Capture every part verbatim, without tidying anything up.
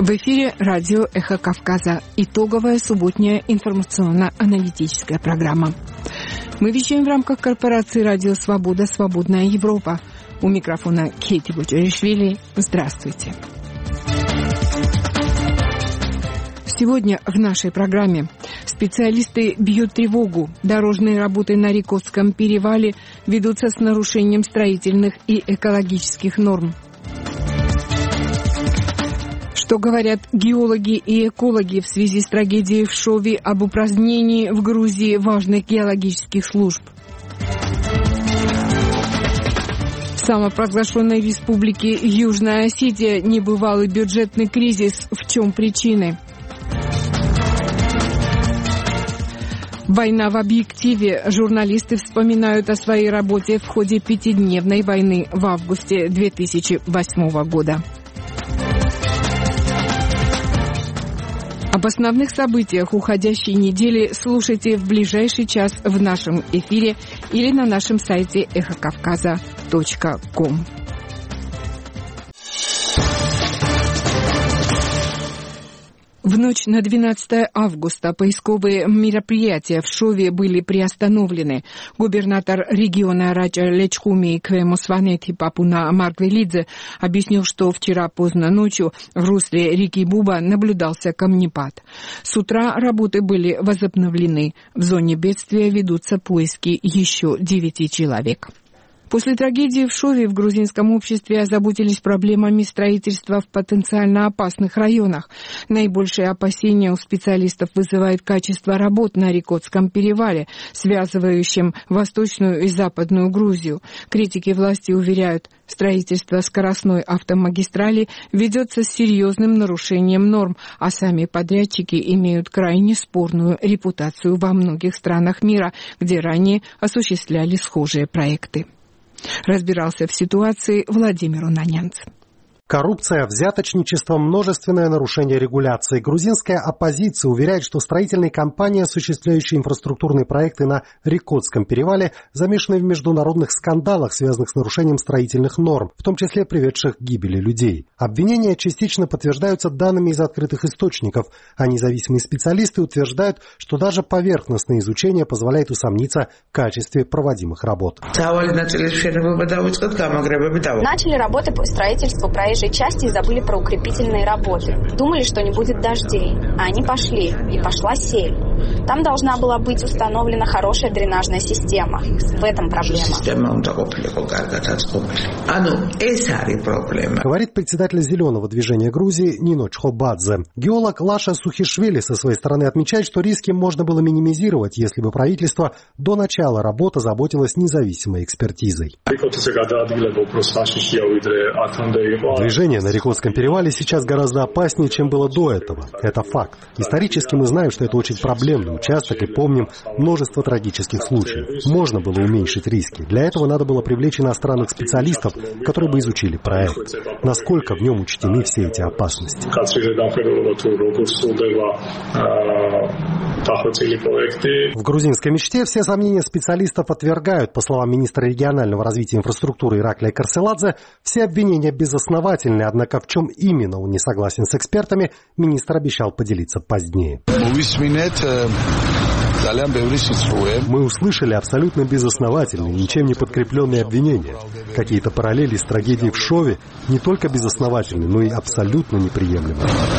В эфире радио «Эхо Кавказа». Итоговая субботняя информационно-аналитическая программа. Мы вещаем в рамках корпорации «Радио Свобода. Свободная Европа». У микрофона Кейти Буджаришвили. Здравствуйте. Сегодня в нашей программе специалисты бьют тревогу. Дорожные работы на Рикотском перевале ведутся с нарушением строительных и экологических норм. Что говорят геологи и экологи в связи с трагедией в Шове об упразднении в Грузии важных геологических служб? В самопровозглашенной республике Южная Осетия небывалый бюджетный кризис. В чем причины? Война в объективе. Журналисты вспоминают о своей работе в ходе пятидневной войны в августе две тысячи восьмого года. Об основных событиях уходящей недели слушайте в ближайший час в нашем эфире или на нашем сайте эхо кавказа точка ком. В ночь на двенадцатое августа поисковые мероприятия в Шове были приостановлены. Губернатор региона Раджа Лечкуми Квемосванети Папуна Марквелидзе объяснил, что вчера поздно ночью в русле реки Буба наблюдался камнепад. С утра работы были возобновлены. В зоне бедствия ведутся поиски еще девяти человек. После трагедии в Шове в грузинском обществе озаботились проблемами строительства в потенциально опасных районах. Наибольшие опасения у специалистов вызывает качество работ на Рикотском перевале, связывающем Восточную и Западную Грузию. Критики власти уверяют, строительство скоростной автомагистрали ведется с серьезным нарушением норм, а сами подрядчики имеют крайне спорную репутацию во многих странах мира, где ранее осуществляли схожие проекты. Разбирался в ситуации Владимир Унанянц. Коррупция, взяточничество, множественное нарушение регуляции. Грузинская оппозиция уверяет, что строительные компании, осуществляющие инфраструктурные проекты на Рикотском перевале, замешаны в международных скандалах, связанных с нарушением строительных норм, в том числе приведших к гибели людей. Обвинения частично подтверждаются данными из открытых источников, а независимые специалисты утверждают, что даже поверхностное изучение позволяет усомниться в качестве проводимых работ. Начали работы по строительству проезжей части и забыли про укрепительные работы. Думали, что не будет дождей, а они пошли, и пошла сель. Там должна была быть установлена хорошая дренажная система. В этом проблема. Говорит председатель Зеленого движения Грузии Нино Чхобадзе. Геолог Лаша Сухишвили со своей стороны отмечает, что риски можно было минимизировать, если бы правительство до начала работы заботилось независимой экспертизой. Движение на Рикотском перевале сейчас гораздо опаснее, чем было до этого. Это факт. Исторически мы знаем, что это очень проблемный участок и помним множество трагических случаев. Можно было уменьшить риски. Для этого надо было привлечь иностранных специалистов, которые бы изучили проект. Насколько в нем учтены все эти опасности. В грузинской мечте все сомнения специалистов отвергают. По словам министра регионального развития и инфраструктуры Ираклия Карселадзе, все обвинения безосновательны, однако в чем именно он не согласен с экспертами, министр обещал поделиться позднее. Мы услышали абсолютно безосновательные, ничем не подкрепленные обвинения. Какие-то параллели с трагедией в Шове не только безосновательны, но и абсолютно неприемлемы.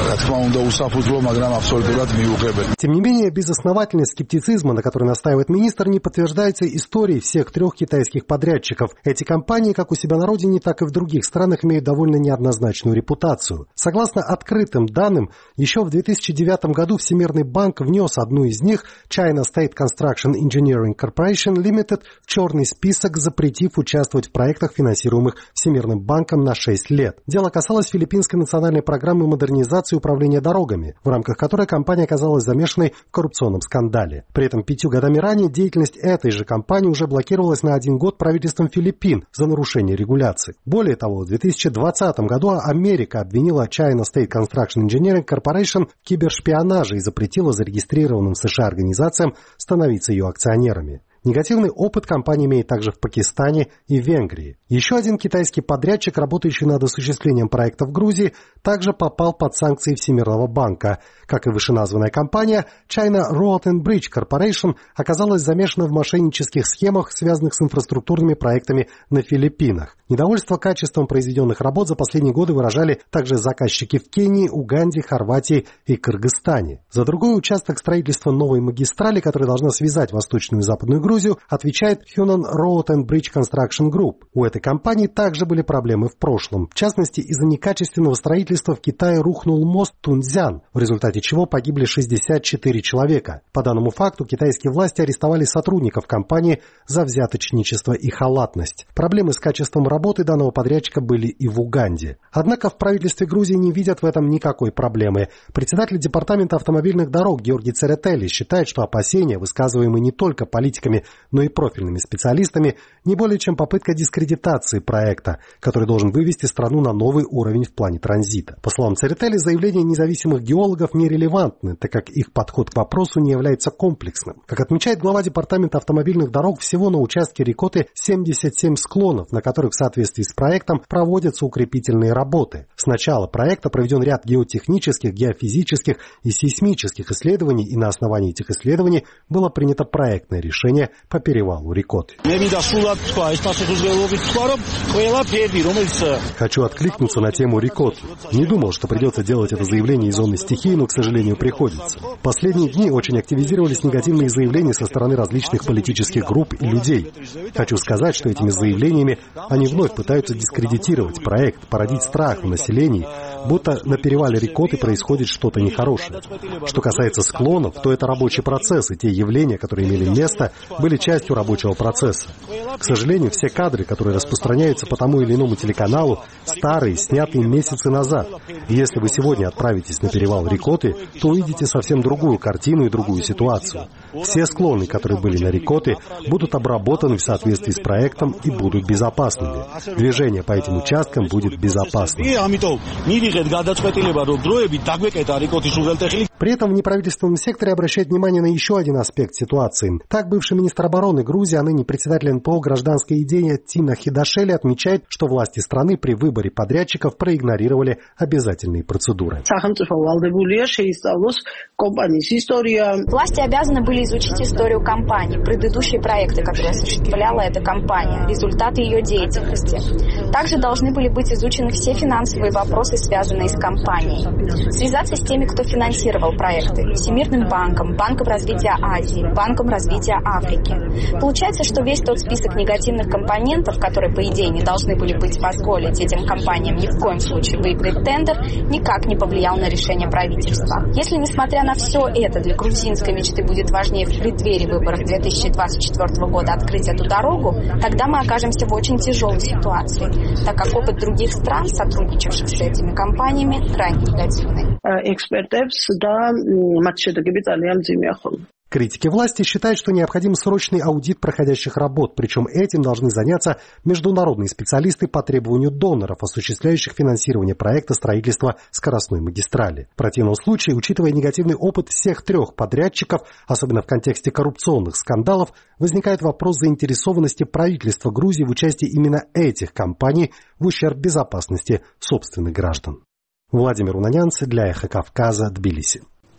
Тем не менее, безосновательность скептицизма, на который настаивает министр, не подтверждается историей всех трех китайских подрядчиков. Эти компании, как у себя на родине, так и в других странах, имеют довольно неоднозначную репутацию. Согласно открытым данным, еще в две тысячи девятом году Всемирный банк внес одну из них, China State Construction Engineering Corporation Limited, в черный список, запретив участвовать в проектах, финансируемых Всемирным банком на шесть лет. Дело касалось филиппинской национальной программы модернизации управления дорогами, в рамках которой компания оказалась замешанной в коррупционном скандале. При этом пятью годами ранее деятельность этой же компании уже блокировалась на один год правительством Филиппин за нарушение регуляций. Более того, в две тысячи двадцатом году Америка обвинила China State Construction Engineering Corporation в кибершпионаже и запретила зарегистрированным в США организациям становиться ее акционерами. Негативный опыт компания имеет также в Пакистане и Венгрии. Еще один китайский подрядчик, работающий над осуществлением проекта в Грузии, также попал под санкции Всемирного банка. Как и вышеназванная компания, China Road and Bridge Corporation оказалась замешана в мошеннических схемах, связанных с инфраструктурными проектами на Филиппинах. Недовольство качеством произведенных работ за последние годы выражали также заказчики в Кении, Уганде, Хорватии и Кыргызстане. За другой участок строительства новой магистрали, которая должна связать Восточную и Западную Грузию, отвечает Hunan Road and Bridge Construction Group. У этой компании также были проблемы в прошлом. В частности, из-за некачественного строительства в Китае рухнул мост Тунцзян, в результате чего погибли шестьдесят четыре человека. По данному факту китайские власти арестовали сотрудников компании за взяточничество и халатность. Проблемы с качеством работы данного подрядчика были и в Уганде. Однако в правительстве Грузии не видят в этом никакой проблемы. Председатель департамента автомобильных дорог Георгий Церетели считает, что опасения, высказываемые не только политиками, но и профильными специалистами, не более чем попытка дискредитации проекта, который должен вывести страну на новый уровень в плане транзита. По словам Церетели, заявления независимых геологов нерелевантны, так как их подход к вопросу не является комплексным. Как отмечает глава департамента автомобильных дорог, всего на участке Рикоты семьдесят семь склонов, на которых в соответствии с проектом проводятся укрепительные работы. С начала проекта проведен ряд геотехнических, геофизических и сейсмических исследований, и на основании этих исследований было принято проектное решение по перевалу Рикоты. Хочу откликнуться на тему Рикоты. Не думал, что придется делать это заявление из зоны стихии, но, к сожалению, приходится. В последние дни очень активизировались негативные заявления со стороны различных политических групп и людей. Хочу сказать, что этими заявлениями они вновь пытаются дискредитировать проект, породить страх в населении, будто на перевале Рикоты происходит что-то нехорошее. Что касается склонов, то это рабочий процесс, и те явления, которые имели место, были частью рабочего процесса. К сожалению, все кадры, которые распространяются по тому или иному телеканалу, старые, снятые месяцы назад. И если вы сегодня отправитесь на перевал Рикоты, то увидите совсем другую картину и другую ситуацию. Все склоны, которые были на Рикоте, будут обработаны в соответствии с проектом и будут безопасными. Движение по этим участкам будет безопасным. При этом в неправительственном секторе обращают внимание на еще один аспект ситуации. Так, бывший министр обороны Грузии, а ныне председатель эн пэ о «Гражданская идея» Тина Хидашели отмечает, что власти страны при выборе подрядчиков проигнорировали обязательные процедуры. Власти обязаны были изучить историю компании, предыдущие проекты, которые осуществляла эта компания, результаты ее деятельности. Также должны были быть изучены все финансовые вопросы, связанные с компанией. Связаться с теми, кто финансировал проекты, Всемирным банком, Банком развития Азии, Банком развития Африки. Получается, что весь тот список негативных компонентов, которые, по идее, не должны были быть позволить этим компаниям ни в коем случае выиграть тендер, никак не повлиял на решение правительства. Если, несмотря на все это, для грузинской мечты будет важнее в преддверии выборов две тысячи двадцать четвёртого года открыть эту дорогу, тогда мы окажемся в очень тяжелой ситуации, так как опыт других стран, сотрудничавших с этими компаниями, крайне негативный. Критики власти считают, что необходим срочный аудит проходящих работ, причем этим должны заняться международные специалисты по требованию доноров, осуществляющих финансирование проекта строительства скоростной магистрали. В противном случае, учитывая негативный опыт всех трех подрядчиков, особенно в контексте коррупционных скандалов, возникает вопрос заинтересованности правительства Грузии в участии именно этих компаний в ущерб безопасности собственных граждан. Владимир Унанянц для Эхо Кавказа, Тбилиси.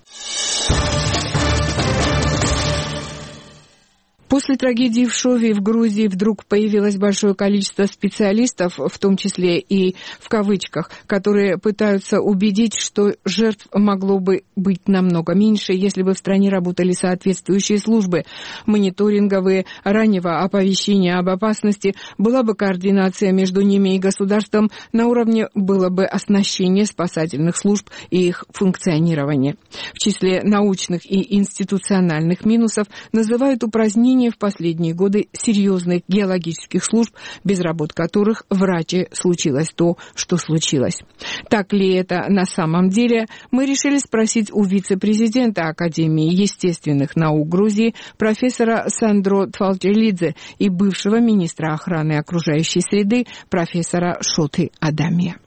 После трагедии в Шове в Грузии вдруг появилось большое количество специалистов, в том числе и в кавычках, которые пытаются убедить, что жертв могло бы быть намного меньше, если бы в стране работали соответствующие службы, мониторинговые, раннего оповещения об опасности, была бы координация между ними и государством, на уровне было бы оснащение спасательных служб и их функционирование. В числе научных и институциональных минусов называют упразднение в последние годы серьезных геологических служб, без работ которых в Раче случилось то, что случилось. Так ли это на самом деле, мы решили спросить у вице-президента Академии естественных наук Грузии профессора Сандро Тфалчелидзе и бывшего министра охраны окружающей среды профессора Шоты Адамия.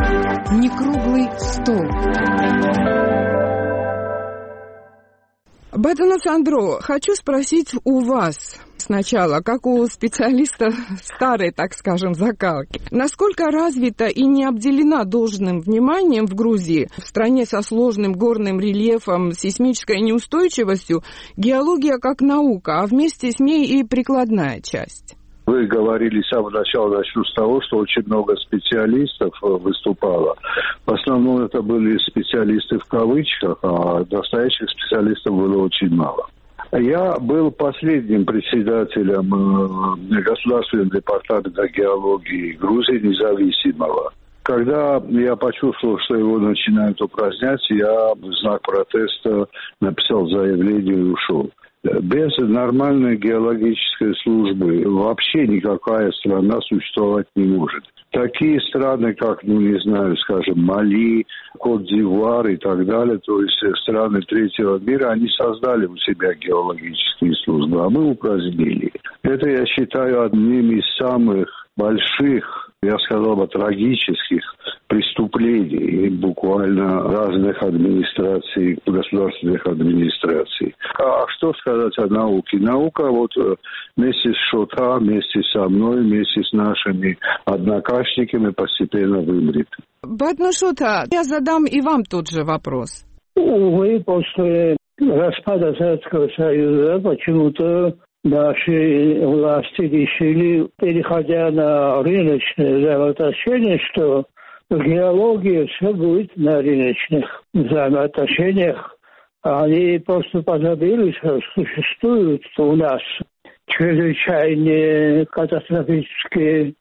Некруглый стол. Бадуна Сандро, хочу спросить у вас сначала, как у специалиста старой, так скажем, закалки. Насколько развита и не обделена должным вниманием в Грузии, в стране со сложным горным рельефом, сейсмической неустойчивостью, геология как наука, а вместе с ней и прикладная часть? Вы говорили с самого начала, начну с того, что очень много специалистов выступало. В основном это были специалисты в кавычках, а настоящих специалистов было очень мало. Я был последним председателем Государственного департамента геологии Грузии независимого. Когда я почувствовал, что его начинают упразднять, я в знак протеста написал заявление и ушел. Без нормальной геологической службы вообще никакая страна существовать не может. Такие страны, как, ну не знаю, скажем, Мали, Кот-д'Ивуар и так далее, то есть страны третьего мира, они создали у себя геологические службы, а мы упразднили. Это я считаю одним из самых больших, я сказал бы, трагических преступлений буквально разных администраций, государственных администраций. А что сказать о науке? Наука вот вместе с Шота, вместе со мной, вместе с нашими однокашниками постепенно вымрет. Бадуна Шота, я задам и вам тот же вопрос. Увы, после распада Советского Союза почему-то наши власти решили, переходя на рыночные взаимоотношения, что геология все будет на рыночных взаимоотношениях. Они просто позабыли, что существуют у нас чрезвычайные катастрофические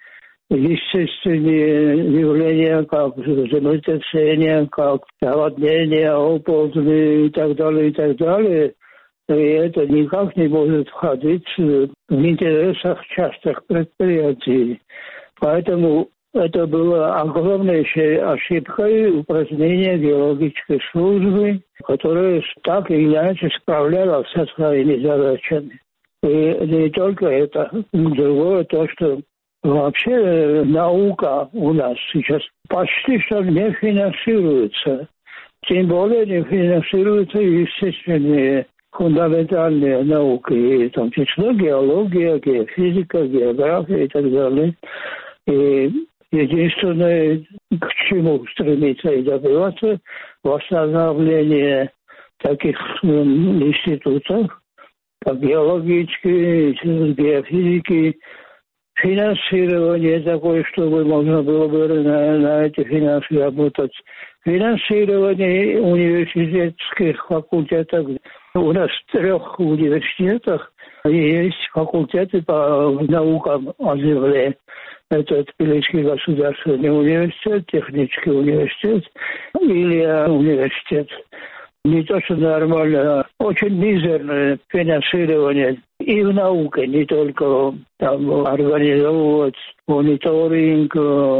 естественные явления, как землетрясения, как наводнения, оползни и так далее, и так далее. И это никак не может входить в интересах частных предприятий. Поэтому это было огромнейшей ошибкой упразднения геологической службы, которая так или иначе справлялась со своими задачами. И не только это, другое то, что вообще наука у нас сейчас почти что не финансируется. Тем более не финансируются естественные фундаментальные науки, в том числе геология, геофизика, география и так далее. И единственное, к чему стремиться и добиваться, восстановление таких институтов, как геологические, геофизики, финансирование такое, чтобы можно было бы на, на эти финансы работать. Финансирование университетских факультетов. У нас в трех университетах есть факультеты по наукам о земле. Это Тбилисский государственный университет, технический университет, Илья университет. Не то, что нормально, а очень мизерное финансирование и в науке, не только там организовывать мониторинг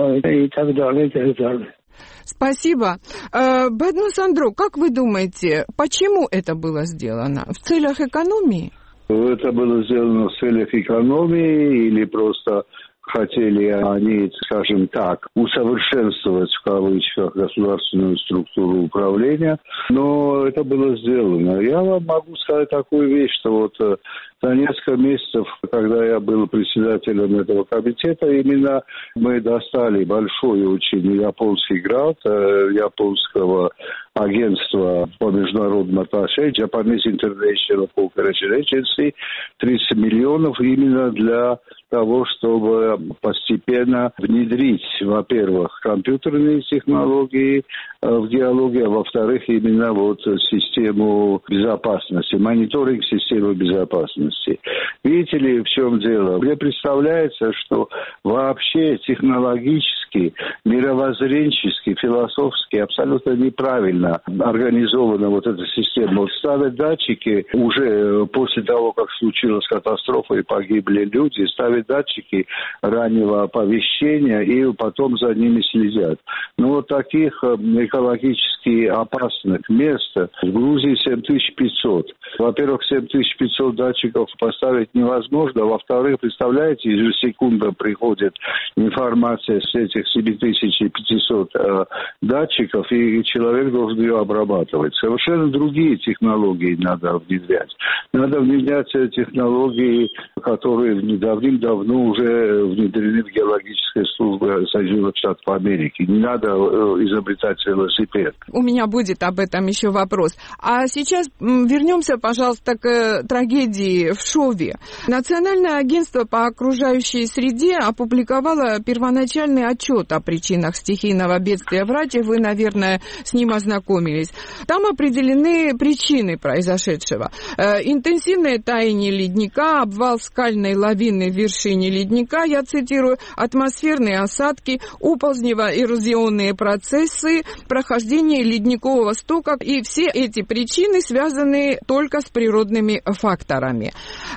и так далее, и так далее. Спасибо. Бадуна Сандро, как вы думаете, почему это было сделано? В целях экономии? Это было сделано в целях экономии или просто хотели они, скажем так, усовершенствовать в кавычках государственную структуру управления, но это было сделано. Я вам могу сказать такую вещь, что вот за несколько месяцев, когда я был председателем этого комитета, именно мы достали большой очень японский грант японского агентства по международным отношениям Japanese International Cooperation Agency, тридцать миллионов именно для того, чтобы постепенно внедрить, во-первых, компьютерные технологии в геологии, а во-вторых, именно вот систему безопасности, мониторинг системы безопасности. Видите ли, в чем дело? Мне представляется, что вообще технологически, мировоззренчески, философски абсолютно неправильно организована вот эта система. Вот ставят датчики уже после того, как случилась катастрофа и погибли люди, ставят датчики раннего оповещения и потом за ними следят. Но вот таких экологически опасных мест в Грузии семь тысяч пятьсот. Во-первых, семь тысяч пятьсот датчиков поставить невозможно. Во-вторых, представляете, ежесекундно приходит информация с этих семь тысяч пятьсот э, датчиков, и человек должен можно ее обрабатывать. Совершенно другие технологии надо внедрять. Надо внедрять технологии, которые давным-давно уже внедрены в геологической службе Соединенных Штатов Америки. Не надо изобретать велосипед. У меня будет об этом еще вопрос. А сейчас вернемся, пожалуйста, к трагедии в Шове. Национальное агентство по окружающей среде опубликовало первоначальный отчет о причинах стихийного бедствия в Раче. Вы, наверное, с ним ознакомились. Там определены причины произошедшего. Интенсивное таяние ледника, обвал скальной лавины в вершине ледника, я цитирую, атмосферные осадки, оползнево-эрозионные процессы, прохождение ледникового стока. И все эти причины связаны только с природными факторами.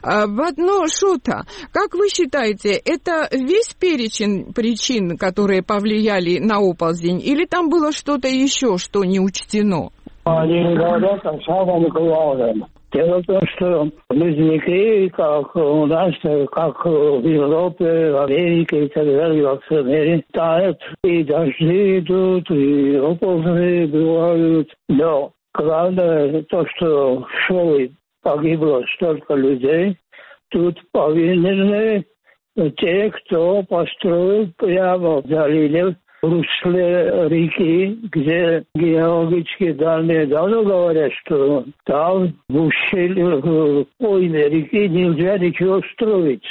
Бадно Шота, как вы считаете, это весь перечень причин, которые повлияли на оползень, или там было что-то еще, что не учтено? Они говорят о самом главном. Дело в том, что ледники, как у нас, как в Европе, в Америке и так далее, во всем мире, тают, и дожди идут, и оползни бывают. Но главное то, что в Шове погибло столько людей, тут повинны те, кто построил прямо в заливе, в русле реки, где геологические данные давно говорят, что там в ущелье, в пойме реки нельзя ничего строить.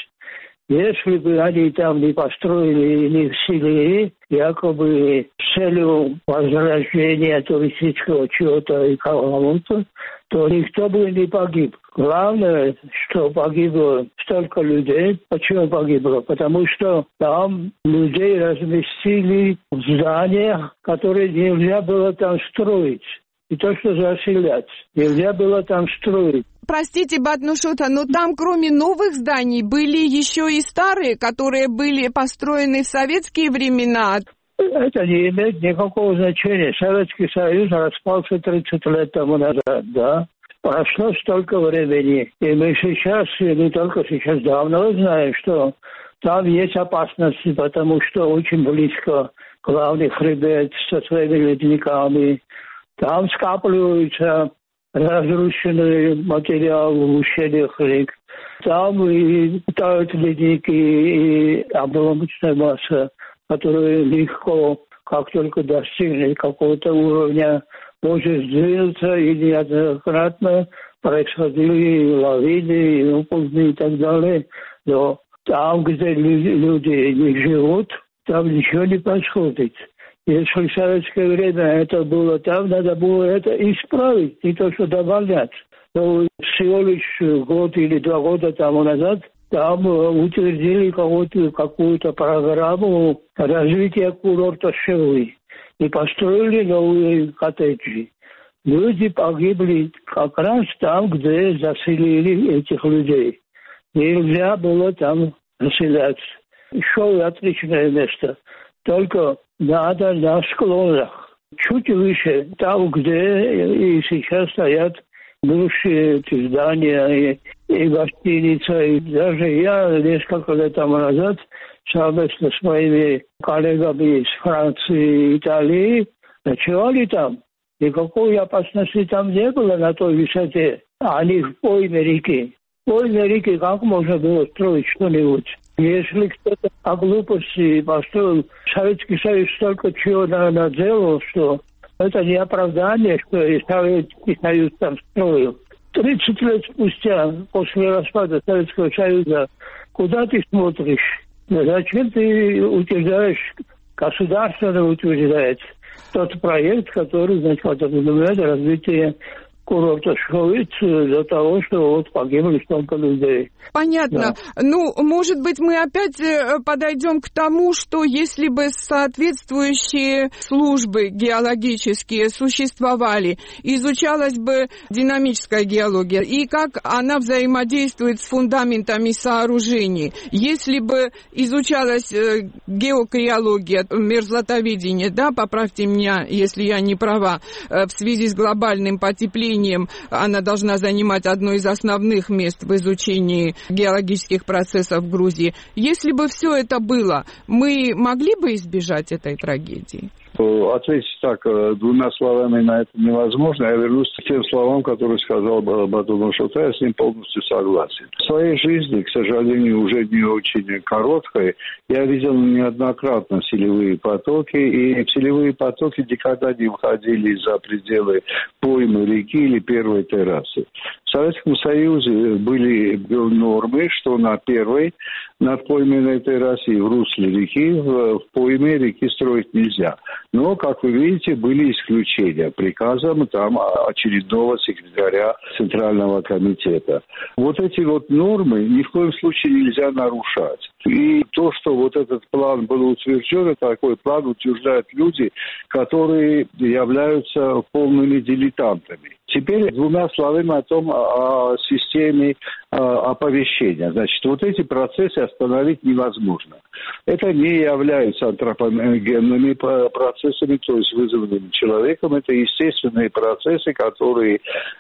Если бы они там не построили, не вселили, якобы с целью возрождения туристического чего-то и кого-то, то никто бы не погиб. Главное, что погибло столько людей. Почему погибло? Потому что там людей разместили в зданиях, которые нельзя было там строить. И то, что заселять. Нельзя было там строить. Простите, Батнушота, но там кроме новых зданий были еще и старые, которые были построены в советские времена. Это не имеет никакого значения. Советский Союз распался тридцать лет тому назад, да. Прошло столько времени. И мы сейчас, и не только сейчас, давно знаем, что там есть опасности, потому что очень близко главный хребет со своими ледниками. Там скапливаются разрушенный материал в ущельях рек. Там и тают ледники, и обломочная масса, которая легко, как только достигнет какого-то уровня, может сдвинуться, и неоднократно происходили лавины, и оползни и так далее. Но там, где люди не живут, там ничего не происходит. Если в советское время это было там, надо было это исправить, не то что добавлять. Но всего лишь год или два года тому назад там утвердили какую-то, какую-то программу развития курорта Шевы и построили новые коттеджи. Люди погибли как раз там, где заселили этих людей. Нельзя было там заселяться. Шевы отличное место. Только надо на склонах, чуть выше, там, где и сейчас стоят бывшие эти здания и, и гостиница. И даже я несколько лет тому назад совместно с моими коллегами из Франции и Италии ночевали там. Никакой опасности там не было на той высоте. Они в пойме реки. В пойме реки как можно было строить что-нибудь? Если кто-то о глупости построил, Советский Союз столько чего наделал, что это не оправдание, что и Советский Союз там строил. тридцать лет спустя, после распада Советского Союза, куда ты смотришь? Зачем ты утверждаешь, государственно утверждает тот проект, который, значит, подразумевает развитие курорта Шовиц для того, что вот погибли столько людей. Понятно. Да. Ну, может быть, мы опять подойдем к тому, что если бы соответствующие службы геологические существовали, изучалась бы динамическая геология и как она взаимодействует с фундаментами сооружений. Если бы изучалась геокриология, мерзлотоведение, да, поправьте меня, если я не права, в связи с глобальным потеплением, она должна занимать одно из основных мест в изучении геологических процессов в Грузии. Если бы все это было, мы могли бы избежать этой трагедии? Ответить так двумя словами на это невозможно. Я вернусь к тем словам, которые сказал Батун Шута, я с ним полностью согласен. В своей жизни, к сожалению, уже не очень короткой, я видел неоднократно селевые потоки, и селевые потоки никогда не выходили за пределы поймы реки или первой террасы. В Советском Союзе были нормы, что на первой надпойменной террасе и в русле реки, в пойме реки строить нельзя. Но, как вы видите, были исключения приказом там очередного секретаря Центрального комитета. Вот эти вот нормы ни в коем случае нельзя нарушать. И то, что вот этот план был утвержден, такой план утверждают люди, которые являются полными дилетантами. Теперь двумя словами о том, о системе оповещения. Значит, вот эти процессы остановить невозможно. Это не являются антропогенными процессами, то есть вызванными человеком. Это естественные процессы, которые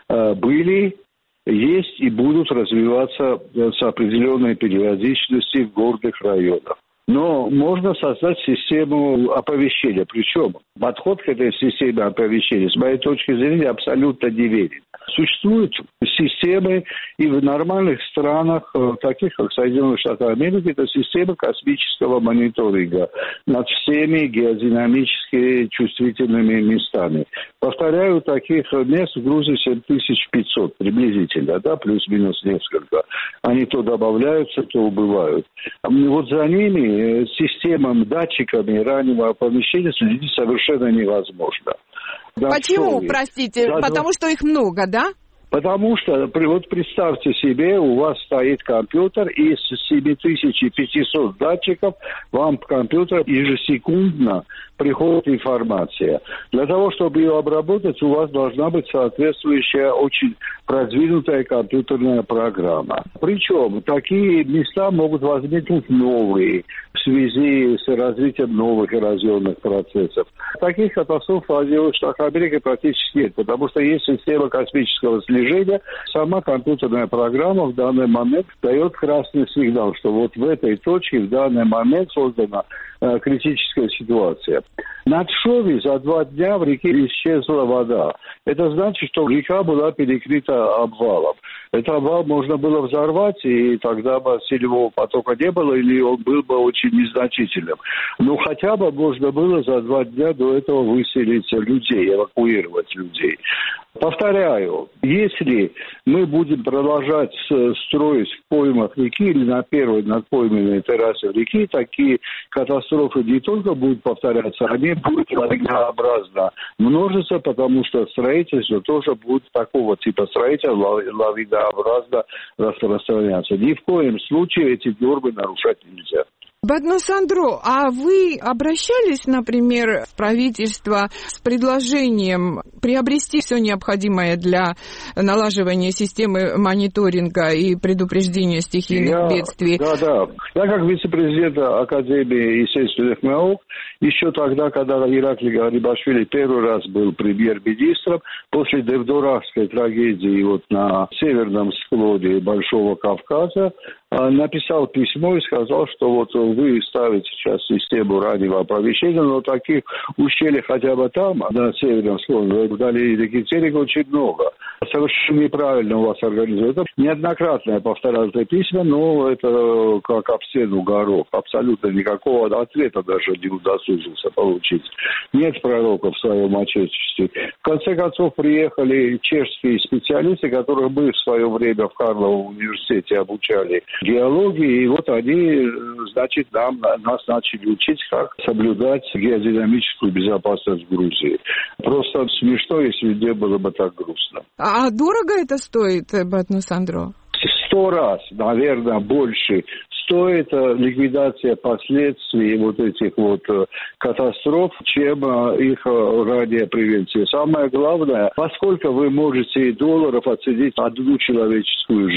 были, есть и будут развиваться с определенной периодичностью в горных районах. Но можно создать систему оповещения. Причем подход к этой системе оповещения, с моей точки зрения, абсолютно неверен. Существуют системы и в нормальных странах, таких как Соединенные Штаты Америки, это система космического мониторинга над всеми геодинамически чувствительными местами. Повторяю, таких мест в Грузии семь тысяч пятьсот приблизительно, да, плюс-минус несколько. Они то добавляются, то убывают. Вот за ними системам, датчиками раннего оповещения следить совершенно невозможно. Почему, да, простите? Да, потому что их много, да? Потому что, вот представьте себе, у вас стоит компьютер, и из семь тысяч пятьсот датчиков вам в компьютер ежесекундно приходит информация. Для того, чтобы ее обработать, у вас должна быть соответствующая очень продвинутая компьютерная программа. Причем такие места могут возникнуть новые в связи с развитием новых эрозионных процессов. Таких катастроф в Соединенных Штатах Америки практически нет, потому что есть система космического слежения. Сама компьютерная программа в данный момент дает красный сигнал, что вот в этой точке в данный момент создана э, критическая ситуация. На Тшове за два дня в реке исчезла вода. Это значит, что река была перекрыта обвалом. Этот обвал можно было взорвать, и тогда бы селевого потока не было, или он был бы очень незначительным. Но хотя бы можно было за два дня до этого выселить людей, эвакуировать людей. Повторяю, если мы будем продолжать строить в поймах реки или на первой надпойменной террасе реки, такие катастрофы не только будут повторяться, они будут лавинообразно множиться, потому что строительство тоже будет такого типа строительства лавинообразно распространяться. Ни в коем случае эти нормы нарушать нельзя. Батун Сандро, а вы обращались, например, в правительство с предложением приобрести все необходимое для налаживания системы мониторинга и предупреждения стихийных я, бедствий? Да, да. Я как вице-президент Академии естественных наук, еще тогда, когда Ираклий Гарибашвили первый раз был премьер-министром, после Девдоравской трагедии вот на северном склоне Большого Кавказа, написал письмо и сказал, что вот вы ставите сейчас систему раннего оповещения, но таких ущелий хотя бы там, на северном склоне, вдали реки Терек, очень много. Совершенно неправильно у вас организовано. Неоднократно я повторял это письма, но это как об стену горох. Абсолютно никакого ответа даже не удосужился получить. Нет пророка в своем отечестве. В конце концов, приехали чешские специалисты, которых мы в свое время в Карловом университете обучали геологии, и вот они, значит, нам, нас начали учить, как соблюдать геодинамическую безопасность в Грузии. Просто смешно, если не было бы так грустно. А дорого это стоит, Батун Сандро? Сто раз, наверное, больше стоит ликвидация последствий вот этих вот катастроф, чем их ранняя превенция. Самое главное, поскольку вы можете долларов оценить одну человеческую жизнь.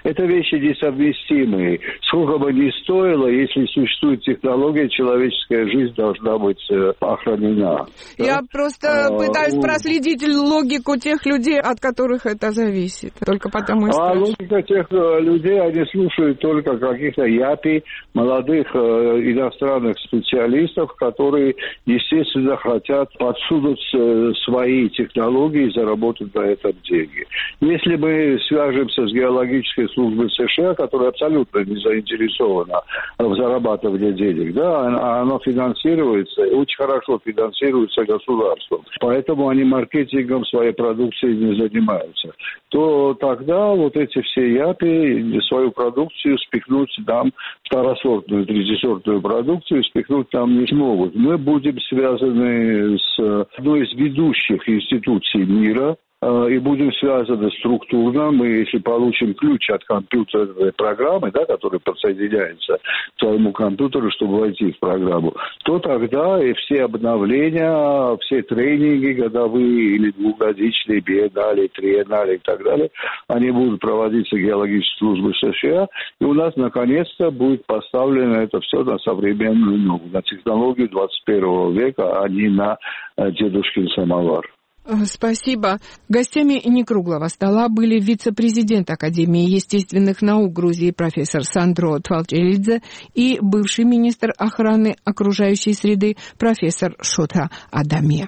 Это вещи несовместимые. Сколько бы ни стоило, если существует технология, человеческая жизнь должна быть охранена. Я да? просто а, пытаюсь у... проследить логику тех людей, от которых это зависит. Только потому и А логика тех людей, они слушают только каких-то япи, молодых э, иностранных специалистов, которые, естественно, хотят подсунуть э, свои технологии и заработать на этом деньги. Если мы свяжемся с геологической службой США, которая абсолютно не заинтересована в зарабатывании денег, да, оно финансируется, очень хорошо финансируется государством, поэтому они маркетингом своей продукции не занимаются, то тогда вот эти все япи свою продукцию спихнуть нам, второсортную, третьесортную продукцию спихнуть нам не смогут. Мы будем связаны с одной из ведущих институций мира, и будем связаны структурно. Мы, если получим ключ от компьютерной программы, да, которая подсоединяется к твоему компьютеру, чтобы войти в программу, то тогда и все обновления, все тренинги годовые или двухгодичные, биеннале, триеннале и так далее, они будут проводиться геологической службой США, и у нас наконец-то будет поставлено это все на современную ногу, на технологию двадцать первого века, а не на дедушкин самовар. Спасибо. Гостями некруглого стола были вице-президент Академии естественных наук Грузии профессор Сандро Твалчелидзе и бывший министр охраны окружающей среды профессор Шота Адамия.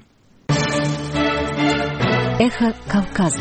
Эхо Кавказа.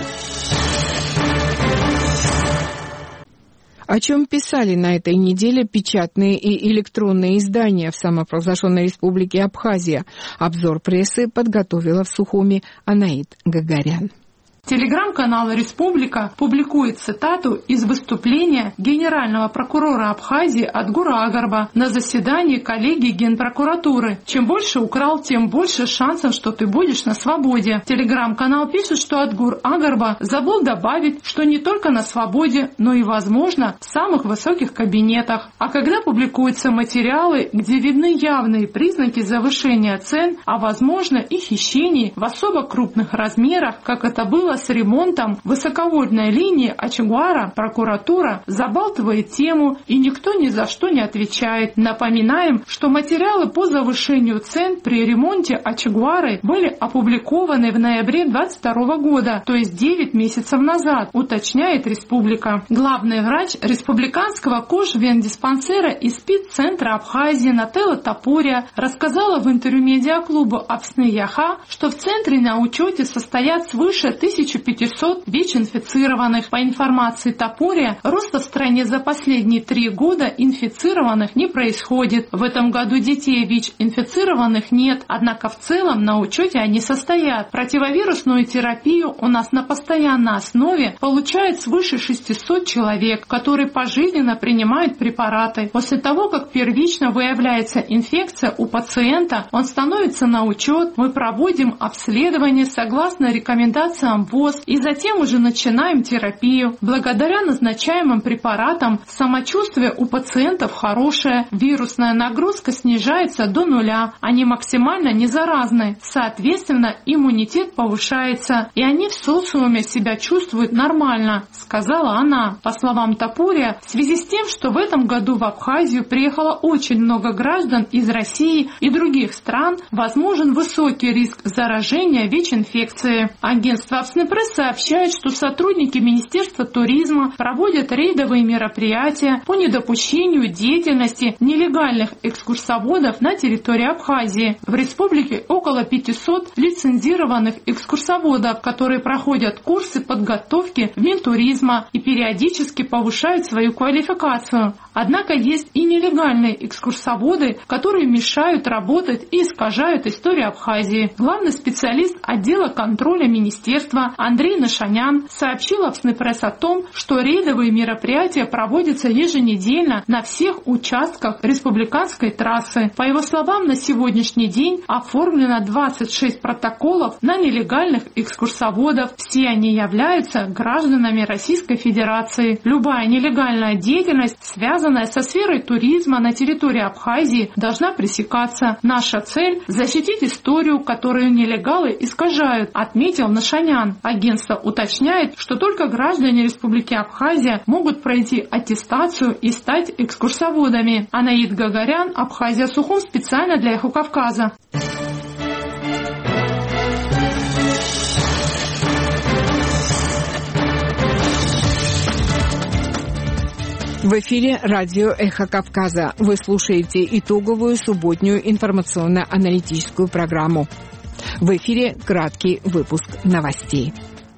О чем писали на этой неделе печатные и электронные издания в самопровозглашенной республике Абхазия? Обзор прессы подготовила в Сухуми Анаит Гагарян. Телеграм-канал «Республика» публикует цитату из выступления генерального прокурора Абхазии Адгура Агарба на заседании коллегии Генпрокуратуры. «Чем больше украл, тем больше шансов, что ты будешь на свободе». Телеграм-канал пишет, что Адгур Агарба забыл добавить, что не только на свободе, но и, возможно, в самых высоких кабинетах. А когда публикуются материалы, где видны явные признаки завышения цен, а, возможно, и хищений в особо крупных размерах, как это было с ремонтом высоковольтной линии Ачугуара, прокуратура забалтывает тему, и никто ни за что не отвечает. Напоминаем, что материалы по завышению цен при ремонте Ачугуары были опубликованы в ноябре двадцать второго года, то есть девять месяцев назад, уточняет Республика. Главный врач республиканского кожвендиспансера и спид-центра Абхазии Нателла Топурия рассказала в интервью медиаклубу Апсны Яха, что в центре на учете состоят свыше тысячи пятисот ВИЧ-инфицированных. По информации Топурия, роста в стране за последние три года инфицированных не происходит. В этом году детей ВИЧ-инфицированных нет, однако в целом на учете они состоят. Противовирусную терапию у нас на постоянной основе получает свыше шестисот человек, которые пожизненно принимают препараты. После того, как первично выявляется инфекция у пациента, он становится на учет, мы проводим обследование согласно рекомендациям ВОЗ и затем уже начинаем терапию. Благодаря назначаемым препаратам самочувствие у пациентов хорошее, вирусная нагрузка снижается до нуля, они максимально не заразны, соответственно, иммунитет повышается, и они в социуме себя чувствуют нормально, сказала она. По словам Топурия, в связи с тем, что в этом году в Абхазию приехало очень много граждан из России и других стран, возможен высокий риск заражения ВИЧ-инфекцией. Агентство Апснепресс сообщает, что сотрудники Министерства туризма проводят рейдовые мероприятия по недопущению деятельности нелегальных экскурсоводов на территории Абхазии. В республике около пятисот лицензированных экскурсоводов, которые проходят курсы подготовки в Минтуризма и периодически повышают свою квалификацию. Однако есть и нелегальные экскурсоводы, которые мешают работать и искажают историю Абхазии. Главный специалист отдела контроля министерства Андрей Нашанян сообщил Апснепресс о том, что рейдовые мероприятия проводятся еженедельно на всех участках республиканской трассы. По его словам, на сегодняшний день оформлено двадцать шесть протоколов на нелегальных экскурсоводов. Все они являются гражданами Российской Федерации. Любая нелегальная деятельность, связанная со сферой туризма на территории Абхазии, должна пресекаться. Наша цель – защитить историю, которую нелегалы искажают, отметил Нашанян. этом агентство уточняет, что только граждане Республики Абхазия могут пройти аттестацию и стать экскурсоводами. Анаид Гагарян, Абхазия Сухум, специально для Эхо Кавказа. В эфире радио «Эхо Кавказа». Вы слушаете итоговую субботнюю информационно-аналитическую программу. В эфире краткий выпуск новостей.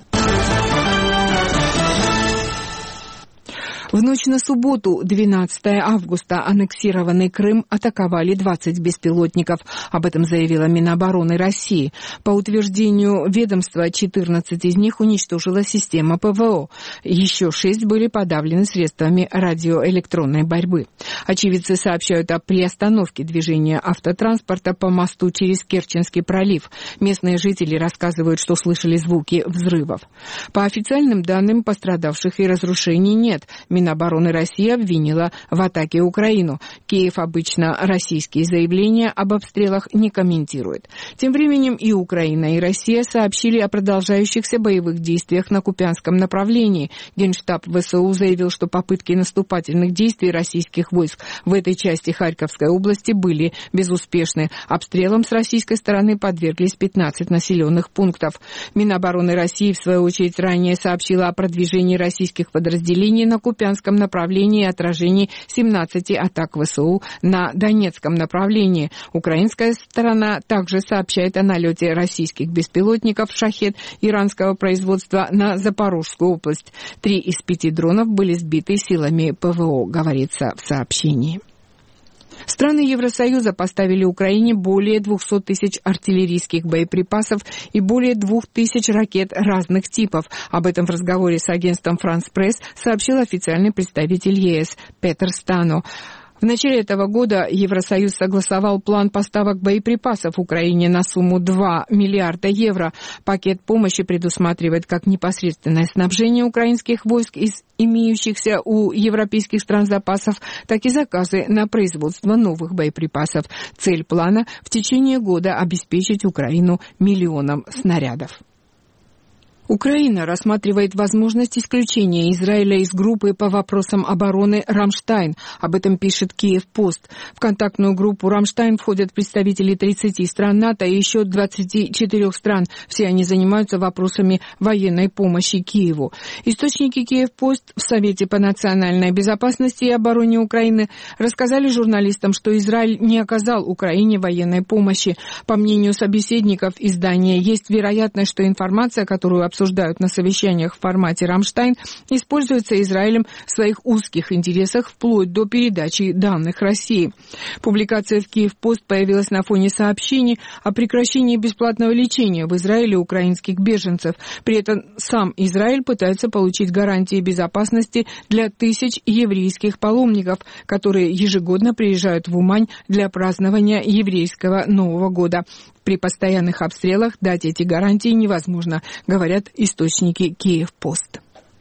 В ночь на субботу, двенадцатое августа, аннексированный Крым атаковали двадцать беспилотников. Об этом заявила Минобороны России. По утверждению ведомства, четырнадцать из них уничтожила система ПВО. Еще шесть были подавлены средствами радиоэлектронной борьбы. Очевидцы сообщают о приостановке движения автотранспорта по мосту через Керченский пролив. Местные жители рассказывают, что слышали звуки взрывов. По официальным данным, пострадавших и разрушений нет. Минобороны России обвинила в атаке Украину. Киев обычно российские заявления об обстрелах не комментирует. Тем временем и Украина, и Россия сообщили о продолжающихся боевых действиях на Купянском направлении. Генштаб ВСУ заявил, что попытки наступательных действий российских войск в этой части Харьковской области были безуспешны. Обстрелам с российской стороны подверглись пятнадцать населенных пунктов. Минобороны России, в свою очередь, ранее сообщила о продвижении российских подразделений на Купянском направлении и отражении семнадцати атак ВСУ на Донецком направлении. Украинская сторона также сообщает о налете российских беспилотников «Шахед» иранского производства на Запорожскую область. Три из пяти дронов были сбиты силами ПВО, говорится в сообщении. Страны Евросоюза поставили Украине более двухсот тысяч артиллерийских боеприпасов и более двух тысяч ракет разных типов. Об этом в разговоре с агентством «Франс Пресс» сообщил официальный представитель ЕС Петер Стано. В начале этого года Евросоюз согласовал план поставок боеприпасов Украине на сумму два миллиарда евро. Пакет помощи предусматривает как непосредственное снабжение украинских войск из имеющихся у европейских стран запасов, так и заказы на производство новых боеприпасов. Цель плана – в течение года обеспечить Украину миллионом снарядов. Украина рассматривает возможность исключения Израиля из группы по вопросам обороны «Рамштайн». Об этом пишет Киев-Пост. В контактную группу «Рамштайн» входят представители тридцати стран НАТО и еще двадцати четырёх стран. Все они занимаются вопросами военной помощи Киеву. Источники Киев-Пост в Совете по национальной безопасности и обороне Украины рассказали журналистам, что Израиль не оказал Украине военной помощи. По мнению собеседников издания, есть вероятность, что информация, которую обсуждают на совещаниях в формате «Рамштайн», используется Израилем в своих узких интересах вплоть до передачи данных России. Публикация в Киев-Пост появилась на фоне сообщений о прекращении бесплатного лечения в Израиле украинских беженцев. При этом сам Израиль пытается получить гарантии безопасности для тысяч еврейских паломников, которые ежегодно приезжают в Умань для празднования еврейского Нового года. При постоянных обстрелах дать эти гарантии невозможно, говорят источники Киев-Пост.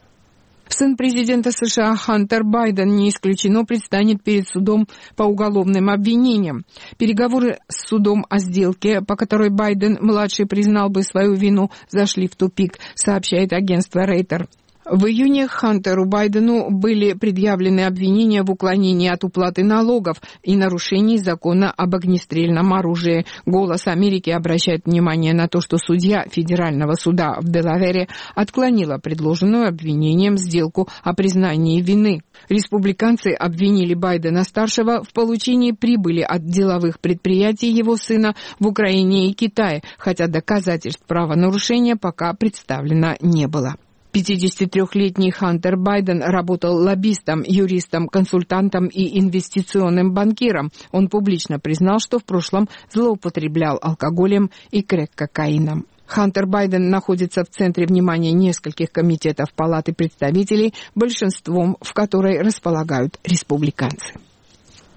Сын президента США Хантер Байден, не исключено, предстанет перед судом по уголовным обвинениям. Переговоры с судом о сделке, по которой Байден-младший признал бы свою вину, зашли в тупик, сообщает агентство Рейтер. В июне Хантеру Байдену были предъявлены обвинения в уклонении от уплаты налогов и нарушении закона об огнестрельном оружии. «Голос Америки» обращает внимание на то, что судья Федерального суда в Делавере отклонила предложенную обвинением сделку о признании вины. Республиканцы обвинили Байдена-старшего в получении прибыли от деловых предприятий его сына в Украине и Китае, хотя доказательств правонарушения пока представлено не было. пятидесятитрёхлетний Хантер Байден работал лоббистом, юристом, консультантом и инвестиционным банкиром. Он публично признал, что в прошлом злоупотреблял алкоголем и крэк-кокаином. Хантер Байден находится в центре внимания нескольких комитетов Палаты представителей, большинством в которой располагают республиканцы.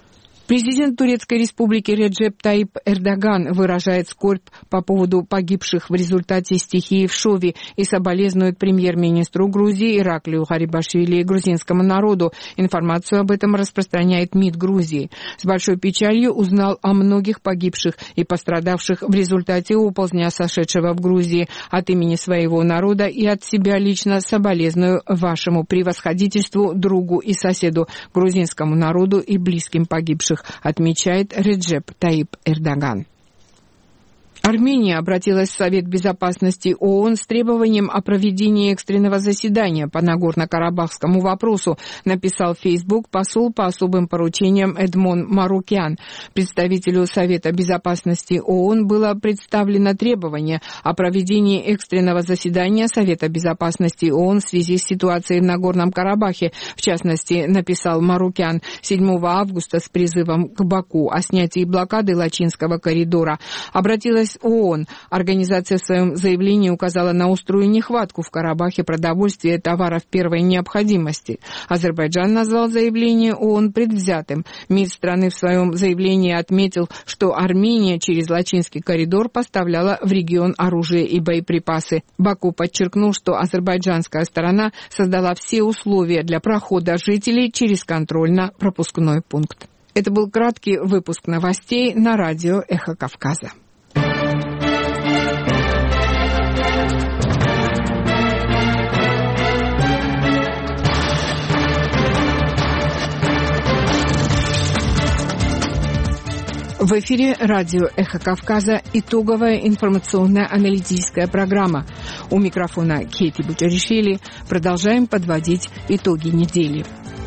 Президент Турецкой республики Реджеп Таип Эрдоган выражает скорбь по поводу погибших в результате стихии в Шове и соболезнует премьер-министру Грузии Ираклию Гарибашвили и грузинскому народу. Информацию об этом распространяет МИД Грузии. С большой печалью узнал о многих погибших и пострадавших в результате оползня, сошедшего в Грузии. От имени своего народа и от себя лично соболезную вашему превосходительству, другу и соседу, грузинскому народу и близким погибших, отмечает Реджеп Таип Эрдоган. Армения обратилась в Совет Безопасности ООН с требованием о проведении экстренного заседания по Нагорно-Карабахскому вопросу, написал в Facebook посол по особым поручениям Эдмон Марукян. Представителю Совета Безопасности ООН было представлено требование о проведении экстренного заседания Совета Безопасности ООН в связи с ситуацией в Нагорном Карабахе. В частности, написал Марукян, седьмого августа с призывом к Баку о снятии блокады Лачинского коридора. Обратилась ООН. Организация в своем заявлении указала на острую нехватку в Карабахе продовольствия и товаров первой необходимости. Азербайджан назвал заявление ООН предвзятым. МИД страны в своем заявлении отметил, что Армения через Лачинский коридор поставляла в регион оружие и боеприпасы. Баку подчеркнул, что азербайджанская сторона создала все условия для прохода жителей через контрольно-пропускной пункт. Это был краткий выпуск новостей на радио «Эхо Кавказа». В эфире радио «Эхо Кавказа» итоговая информационно-аналитическая программа. У микрофона Кейти Бутяришвили. Продолжаем подводить итоги недели.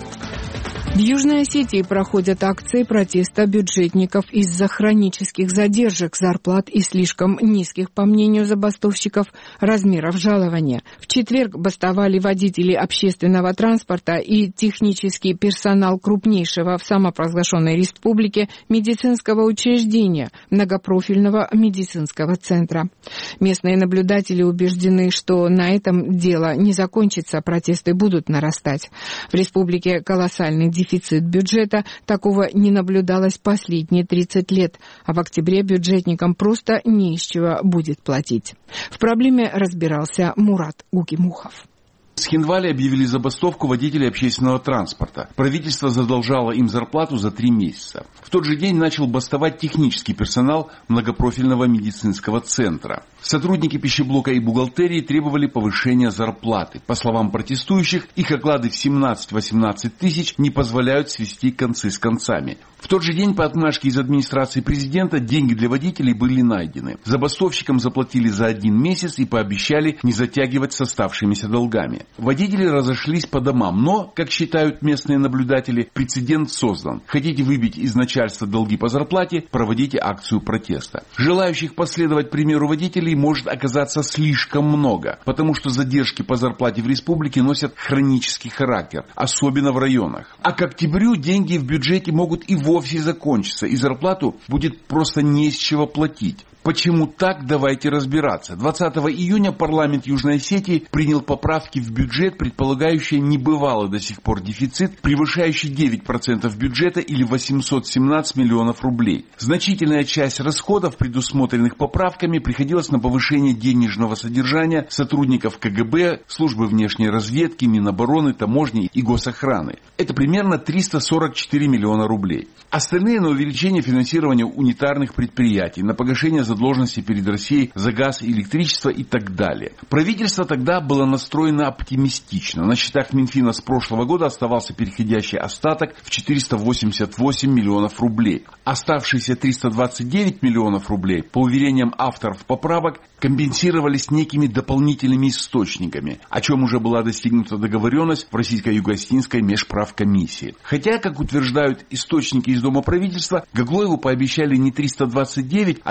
В Южной Осетии проходят акции протеста бюджетников из-за хронических задержек зарплат и слишком низких, по мнению забастовщиков, размеров жалования. В четверг бастовали водители общественного транспорта и технический персонал крупнейшего в самопровозглашенной республике медицинского учреждения, многопрофильного медицинского центра. Местные наблюдатели убеждены, что на этом дело не закончится, протесты будут нарастать. В республике колоссальный дефицит. Дефицит бюджета, такого не наблюдалось последние тридцать лет, а в октябре бюджетникам просто не из чего будет платить. В проблеме разбирался Мурат Гукимухов. С Хинвали объявили забастовку водителей общественного транспорта. Правительство задолжало им зарплату за три месяца. В тот же день начал бастовать технический персонал многопрофильного медицинского центра. Сотрудники пищеблока и бухгалтерии требовали повышения зарплаты. По словам протестующих, их оклады в семнадцать-восемнадцать тысяч не позволяют свести концы с концами. В тот же день по отмашке из администрации президента деньги для водителей были найдены. Забастовщикам заплатили за один месяц и пообещали не затягивать с оставшимися долгами. Водители разошлись по домам, но, как считают местные наблюдатели, прецедент создан. Хотите выбить из начальства долги по зарплате, проводите акцию протеста. Желающих последовать примеру водителей может оказаться слишком много, потому что задержки по зарплате в республике носят хронический характер, особенно в районах. А к октябрю деньги в бюджете могут и вовсе закончиться, и зарплату будет просто не из чего платить. Почему так, давайте разбираться. двадцатого июня парламент Южной Осетии принял поправки в бюджет, предполагающие небывалый до сих пор дефицит, превышающий девять процентов бюджета или восемьсот семнадцать миллионов рублей. Значительная часть расходов, предусмотренных поправками, приходилась на повышение денежного содержания сотрудников ка гэ бэ, службы внешней разведки, Минобороны, таможни и госохраны. Это примерно триста сорок четыре миллиона рублей. Остальные на увеличение финансирования унитарных предприятий, на погашение задолженности перед Россией за газ и электричество и так далее. Правительство тогда было настроено оптимистично. На счетах Минфина с прошлого года оставался переходящий остаток в четыреста восемьдесят восемь миллионов рублей. Оставшиеся триста двадцать девять миллионов рублей, по уверениям авторов поправок, компенсировались некими дополнительными источниками, о чем уже была достигнута договоренность в Российско-Юго-Осетинской межправкомиссии. Хотя, как утверждают источники из Дома правительства, Гаглоеву пообещали не триста двадцать девять, а двести сорок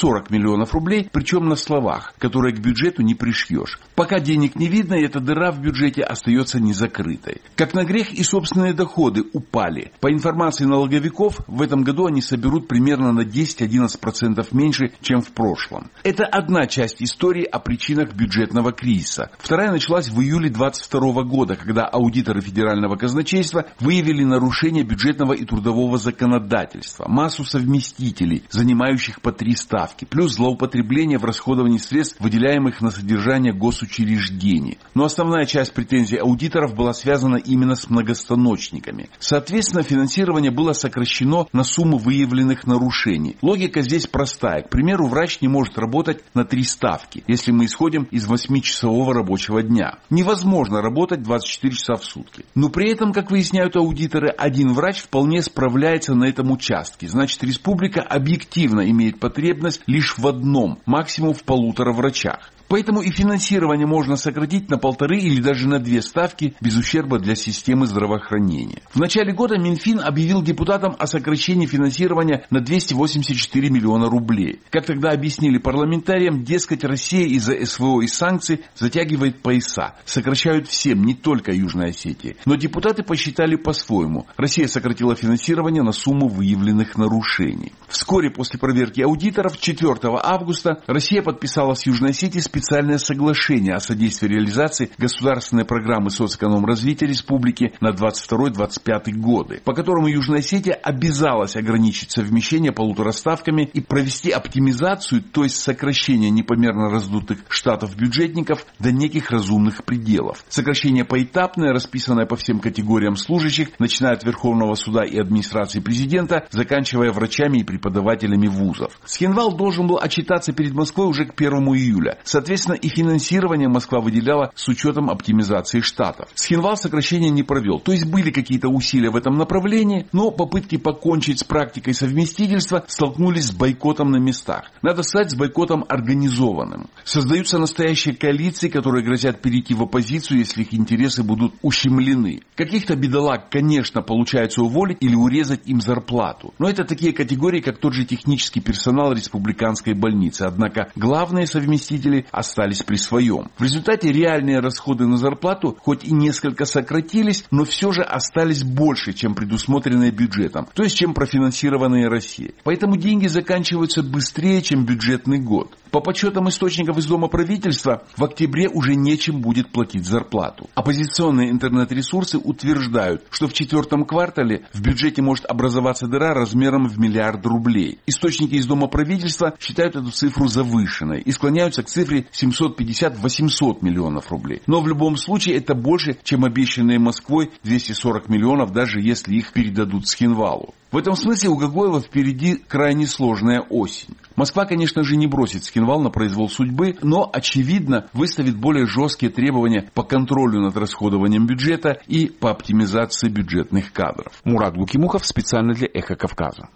сорок миллионов рублей, причем на словах, которые к бюджету не пришьешь. Пока денег не видно, эта дыра в бюджете остается незакрытой. Как на грех, и собственные доходы упали. По информации налоговиков, в этом году они соберут примерно на десять-одиннадцать процентов меньше, чем в прошлом. Это одна часть истории о причинах бюджетного кризиса. Вторая началась в июле двадцать второго года, когда аудиторы федерального казначейства выявили нарушение бюджетного и трудового законодательства, массу совместителей, занимающих по три ставки, плюс злоупотребление в расходовании средств, выделяемых на содержание госучреждений. Но основная часть претензий аудиторов была связана именно с многостаночниками. Соответственно, финансирование было сокращено на сумму выявленных нарушений. Логика здесь простая. К примеру, врач не может работать на три ставки, если мы исходим из восьмичасового рабочего дня. Невозможно работать двадцать четыре часа в сутки. Но при этом, как выясняют аудиторы, один врач вполне справляется на этом участке. Значит, республика объективно имеет потребность лишь в одном, максимум в полутора врачах. Поэтому и финансирование можно сократить на полторы или даже на две ставки без ущерба для системы здравоохранения. В начале года Минфин объявил депутатам о сокращении финансирования на двести восемьдесят четыре миллиона рублей. Как тогда объяснили парламентариям, дескать, Россия из-за СВО и санкций затягивает пояса. Сокращают всем, не только Южной Осетии. Но депутаты посчитали по-своему. Россия сократила финансирование на сумму выявленных нарушений. Вскоре после проверки аудиторов четвёртого августа Россия подписала с Южной Осетией специальное соглашение о содействии реализации государственной программы соцэкономразвития республики на двадцать второй — двадцать пятый годы, по которому Южная Осетия обязалась ограничить совмещение полутораставками и провести оптимизацию, то есть сокращение непомерно раздутых штатов бюджетников до неких разумных пределов. Сокращение поэтапное, расписанное по всем категориям служащих, начиная от Верховного суда и администрации президента, заканчивая врачами и преподавателями вузов. Схинвал должен был отчитаться перед Москвой уже к первому июля. Соответственно, и финансирование Москва выделяла с учетом оптимизации штатов. Схинвал сокращения не провел. То есть были какие-то усилия в этом направлении, но попытки покончить с практикой совместительства столкнулись с бойкотом на местах. Надо сказать, с бойкотом организованным. Создаются настоящие коалиции, которые грозят перейти в оппозицию, если их интересы будут ущемлены. Каких-то бедолаг, конечно, получается уволить или урезать им зарплату. Но это такие категории, как тот же технический персонал республиканской больницы. Однако главные совместители остались при своем. В результате реальные расходы на зарплату хоть и несколько сократились, но все же остались больше, чем предусмотренные бюджетом, то есть чем профинансированные Россией. Поэтому деньги заканчиваются быстрее, чем бюджетный год. По подсчетам источников из Дома правительства, в октябре уже нечем будет платить зарплату. Оппозиционные интернет-ресурсы утверждают, что в четвертом квартале в бюджете может образоваться дыра размером в миллиард рублей. Источники из Дома правительства считают эту цифру завышенной и склоняются к цифре семьсот пятьдесят - восемьсот миллионов рублей. Но в любом случае это больше, чем обещанные Москвой двести сорок миллионов, даже если их передадут Схинвалу. В этом смысле у Гогоева впереди крайне сложная осень. Москва, конечно же, не бросит Схинвал на произвол судьбы, но, очевидно, выставит более жесткие требования по контролю над расходованием бюджета и по оптимизации бюджетных кадров. Мурат Гукимухов специально для «Эхо Кавказа».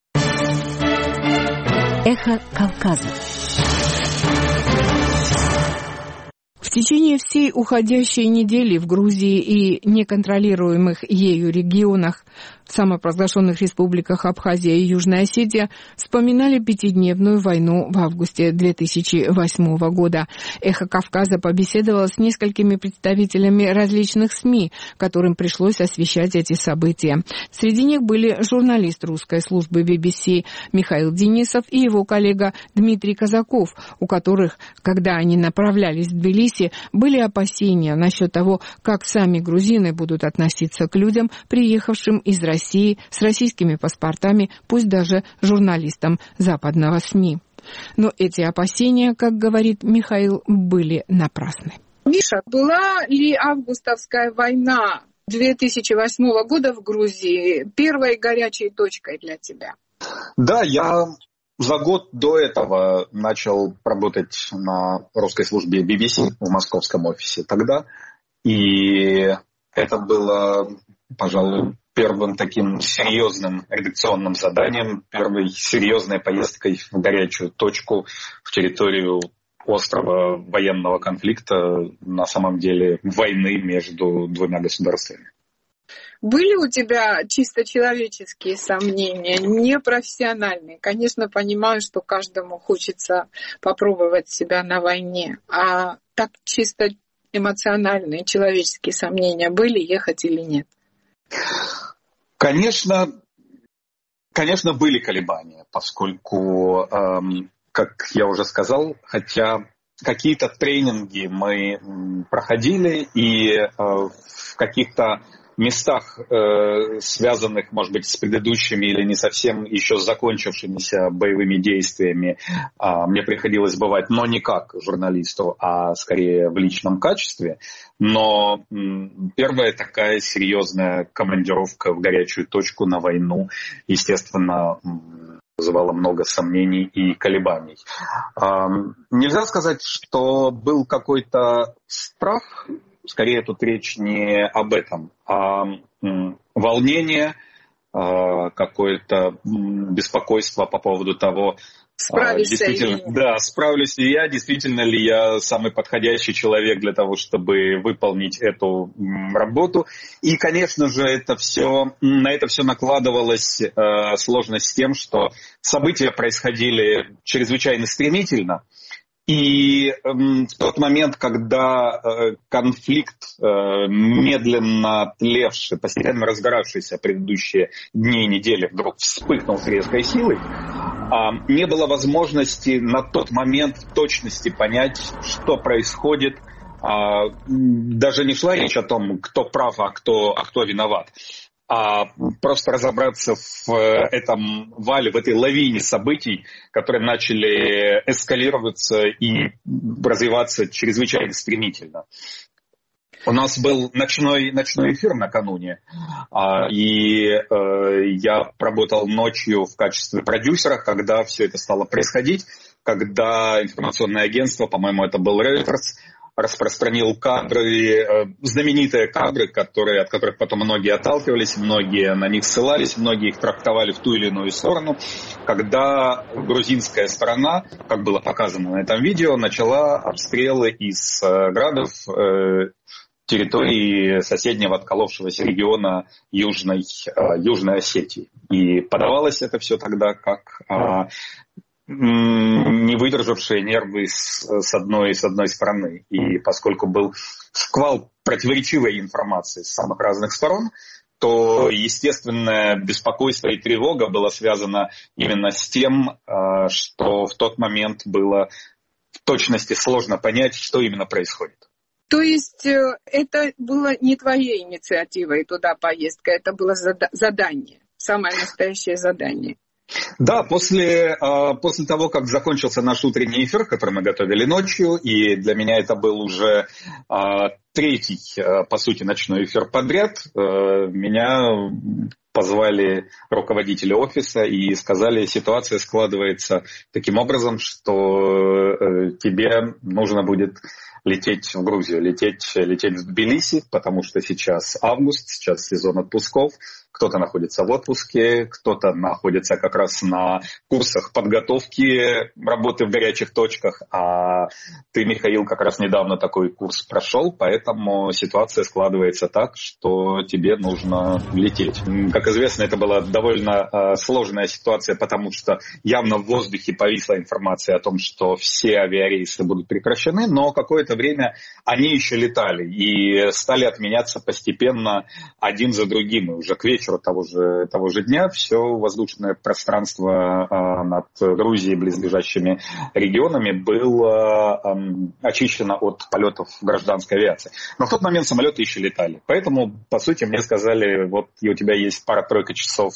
«Эхо Кавказа». В течение всей уходящей недели в Грузии и неконтролируемых ею регионах, в самопровозглашенных республиках Абхазия и Южная Осетия, вспоминали пятидневную войну в августе две тысячи восьмого года. «Эхо Кавказа» побеседовало с несколькими представителями различных СМИ, которым пришлось освещать эти события. Среди них были журналист русской службы би би си Михаил Денисов и его коллега Дмитрий Казаков, у которых, когда они направлялись в Тбилиси, были опасения насчет того, как сами грузины будут относиться к людям, приехавшим из России, России с российскими паспортами, пусть даже журналистам западного СМИ. Но эти опасения, как говорит Михаил, были напрасны. Миша, была ли августовская война две тысячи восьмого года в Грузии первой горячей точкой для тебя? Да, я за год до этого начал работать на русской службе би би си в московском офисе тогда. И это было, пожалуй, первым таким серьезным редакционным заданием, первой серьезной поездкой в горячую точку в территорию острого военного конфликта, на самом деле войны между двумя государствами. Были у тебя чисто человеческие сомнения, не профессиональные? Конечно, понимаю, что каждому хочется попробовать себя на войне, а так чисто эмоциональные, человеческие сомнения были, ехать или нет? Конечно, конечно, были колебания, поскольку, эм, как я уже сказал, хотя какие-то тренинги мы проходили, и э, в каких-то местах, э, связанных, может быть, с предыдущими или не совсем еще закончившимися боевыми действиями, э, мне приходилось бывать, но не как журналисту, а скорее в личном качестве. Но э, первая такая серьезная командировка в горячую точку на войну, естественно, э, вызывало много сомнений и колебаний. Э, нельзя сказать, что был какой-то страх. Скорее, тут речь не об этом, а м, волнение, а, какое-то м, беспокойство по поводу того, Справишься действительно, ли? Да, справлюсь ли я, действительно ли я самый подходящий человек для того, чтобы выполнить эту м, работу. И, конечно же, это все, на это все накладывалась э, сложность с тем, что события происходили чрезвычайно стремительно. И э, в тот момент, когда э, конфликт, э, медленно тлевший, постепенно разгоравшийся предыдущие дни и недели, вдруг вспыхнул с резкой силой, э, не было возможности на тот момент в точности понять, что происходит. Э, даже не шла речь о том, кто прав, а кто, а кто виноват. А просто разобраться в этом вале, в этой лавине событий, которые начали эскалироваться и развиваться чрезвычайно стремительно. У нас был ночной, ночной эфир накануне, и я работал ночью в качестве продюсера, когда все это стало происходить, когда информационное агентство, по-моему, это был Reuters, распространил кадры, знаменитые кадры, которые, от которых потом многие отталкивались, многие на них ссылались, многие их трактовали в ту или иную сторону, когда грузинская сторона, как было показано на этом видео, начала обстрелы из градов территории соседнего отколовшегося региона Южной, Южной Осетии. И подавалось это все тогда как не выдержавшие нервы с, с, одной, с одной стороны. И поскольку был шквал противоречивой информации с самых разных сторон, то естественное беспокойство и тревога было связано именно с тем, что в тот момент было в точности сложно понять, что именно происходит. То есть это было не твоей инициативой туда поездка, это было задание, самое настоящее задание. Да, после, после того, как закончился наш утренний эфир, который мы готовили ночью, и для меня это был уже третий, по сути, ночной эфир подряд, меня позвали руководители офиса и сказали, ситуация складывается таким образом, что тебе нужно будет лететь в Грузию, лететь, лететь в Тбилиси, потому что сейчас август, сейчас сезон отпусков. Кто-то находится в отпуске, кто-то находится как раз на курсах подготовки работы в горячих точках, а ты, Михаил, как раз недавно такой курс прошел, поэтому ситуация складывается так, что тебе нужно лететь. Как известно, это была довольно сложная ситуация, потому что явно в воздухе повисла информация о том, что все авиарейсы будут прекращены, но какое-то время они еще летали и стали отменяться постепенно один за другим, и уже к вечеру того же, того же дня все воздушное пространство э, над Грузией и близлежащими регионами было э, очищено от полетов гражданской авиации. Но в тот момент самолеты еще летали. Поэтому, по сути, мне сказали, вот и у тебя есть пара-тройка часов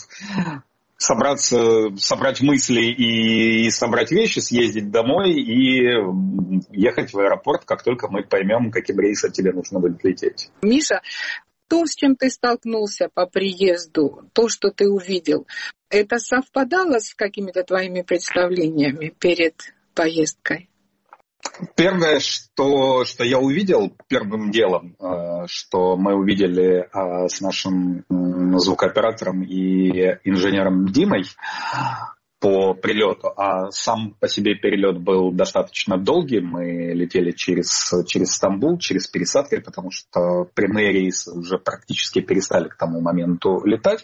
собраться, собрать мысли и, и собрать вещи, съездить домой и ехать в аэропорт, как только мы поймем, каким рейсом тебе нужно будет лететь. Миша, то, с чем ты столкнулся по приезду, то, что ты увидел, это совпадало с какими-то твоими представлениями перед поездкой? Первое, что, что я увидел первым делом, что мы увидели с нашим звукооператором и инженером Димой, по прилету, а сам по себе перелет был достаточно долгий. Мы летели через, через Стамбул, через пересадки, потому что прямые рейсы уже практически перестали к тому моменту летать.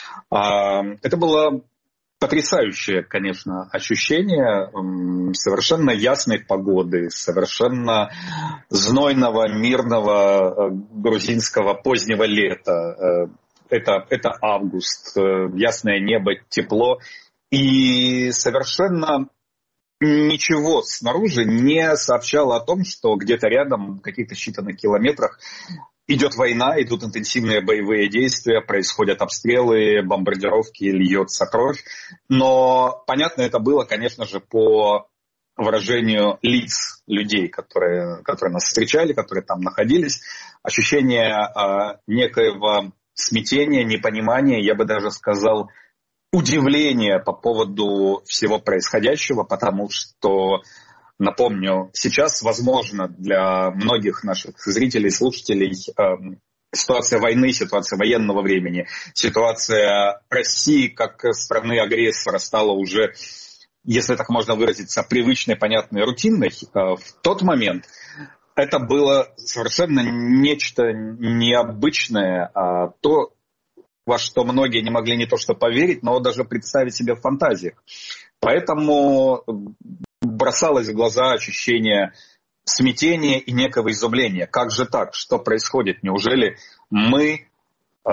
Это было потрясающее, конечно, ощущение совершенно ясной погоды, совершенно знойного, мирного грузинского позднего лета. Это, это август, ясное небо, тепло. И совершенно ничего снаружи не сообщало о том, что где-то рядом, в каких-то считанных километрах, идет война, идут интенсивные боевые действия, происходят обстрелы, бомбардировки, льется кровь. Но понятно это было, конечно же, по выражению лиц людей, которые, которые нас встречали, которые там находились. Ощущение э, некоего смятения, непонимания, я бы даже сказал, удивление по поводу всего происходящего, потому что, напомню, сейчас, возможно, для многих наших зрителей, слушателей, э, ситуация войны, ситуация военного времени, ситуация России как страны-агрессора стала уже, если так можно выразиться, привычной, понятной, рутинной. Э, в тот момент это было совершенно нечто необычное, э, то, во что многие не могли не то что поверить, но даже представить себе в фантазиях. Поэтому бросалось в глаза ощущение смятения и некого изумления. Как же так? Что происходит? Неужели мы, э,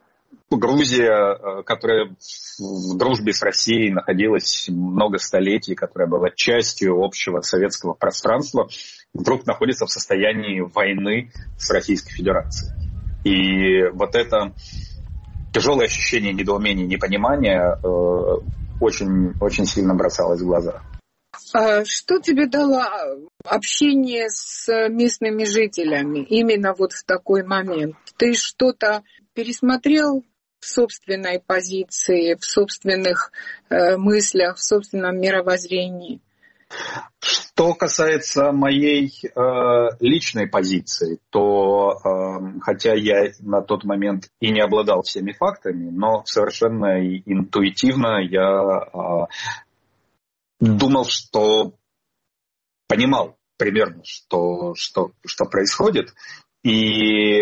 Грузия, которая в дружбе с Россией находилась много столетий, которая была частью общего советского пространства, вдруг находится в состоянии войны с Российской Федерацией? И вот это тяжелое ощущение недоумения, непонимания э, очень, очень сильно бросалось в глаза. А что тебе дало общение с местными жителями именно вот в такой момент? Ты что-то пересмотрел в собственной позиции, в собственных э, мыслях, в собственном мировоззрении? Что касается моей э, личной позиции, то э, хотя я на тот момент и не обладал всеми фактами, но совершенно интуитивно я э, думал, что понимал примерно, что, что, что происходит. И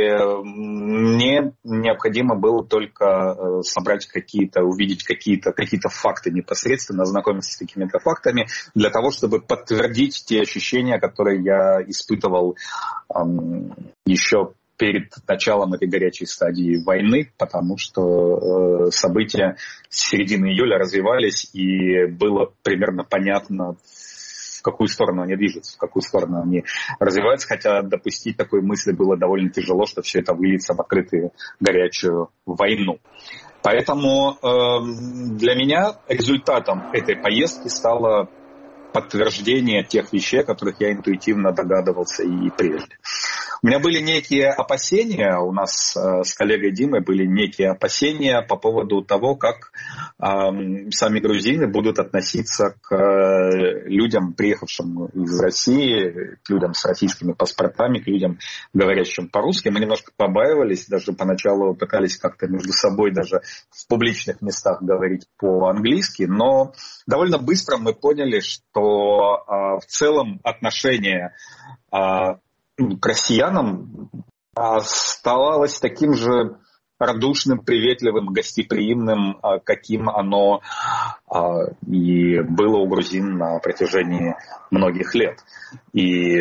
мне необходимо было только собрать какие-то, увидеть какие-то, какие-то факты непосредственно, ознакомиться с какими-то фактами, для того, чтобы подтвердить те ощущения, которые я испытывал эм, еще перед началом этой горячей стадии войны, потому что э, события с середины июля развивались, и было примерно понятно, в какую сторону они движутся, в какую сторону они развиваются, хотя допустить такой мысли было довольно тяжело, что все это выльется в открытую горячую войну. Поэтому э, для меня результатом этой поездки стало подтверждение тех вещей, о которых я интуитивно догадывался и прежде. У меня были некие опасения, у нас э, с коллегой Димой были некие опасения по поводу того, как э, сами грузины будут относиться к э, людям, приехавшим из России, к людям с российскими паспортами, к людям, говорящим по-русски. Мы немножко побаивались, даже поначалу пытались как-то между собой даже в публичных местах говорить по-английски, но довольно быстро мы поняли, что э, в целом отношения э, к россиянам оставалось таким же радушным, приветливым, гостеприимным, каким оно и было у грузин на протяжении многих лет. И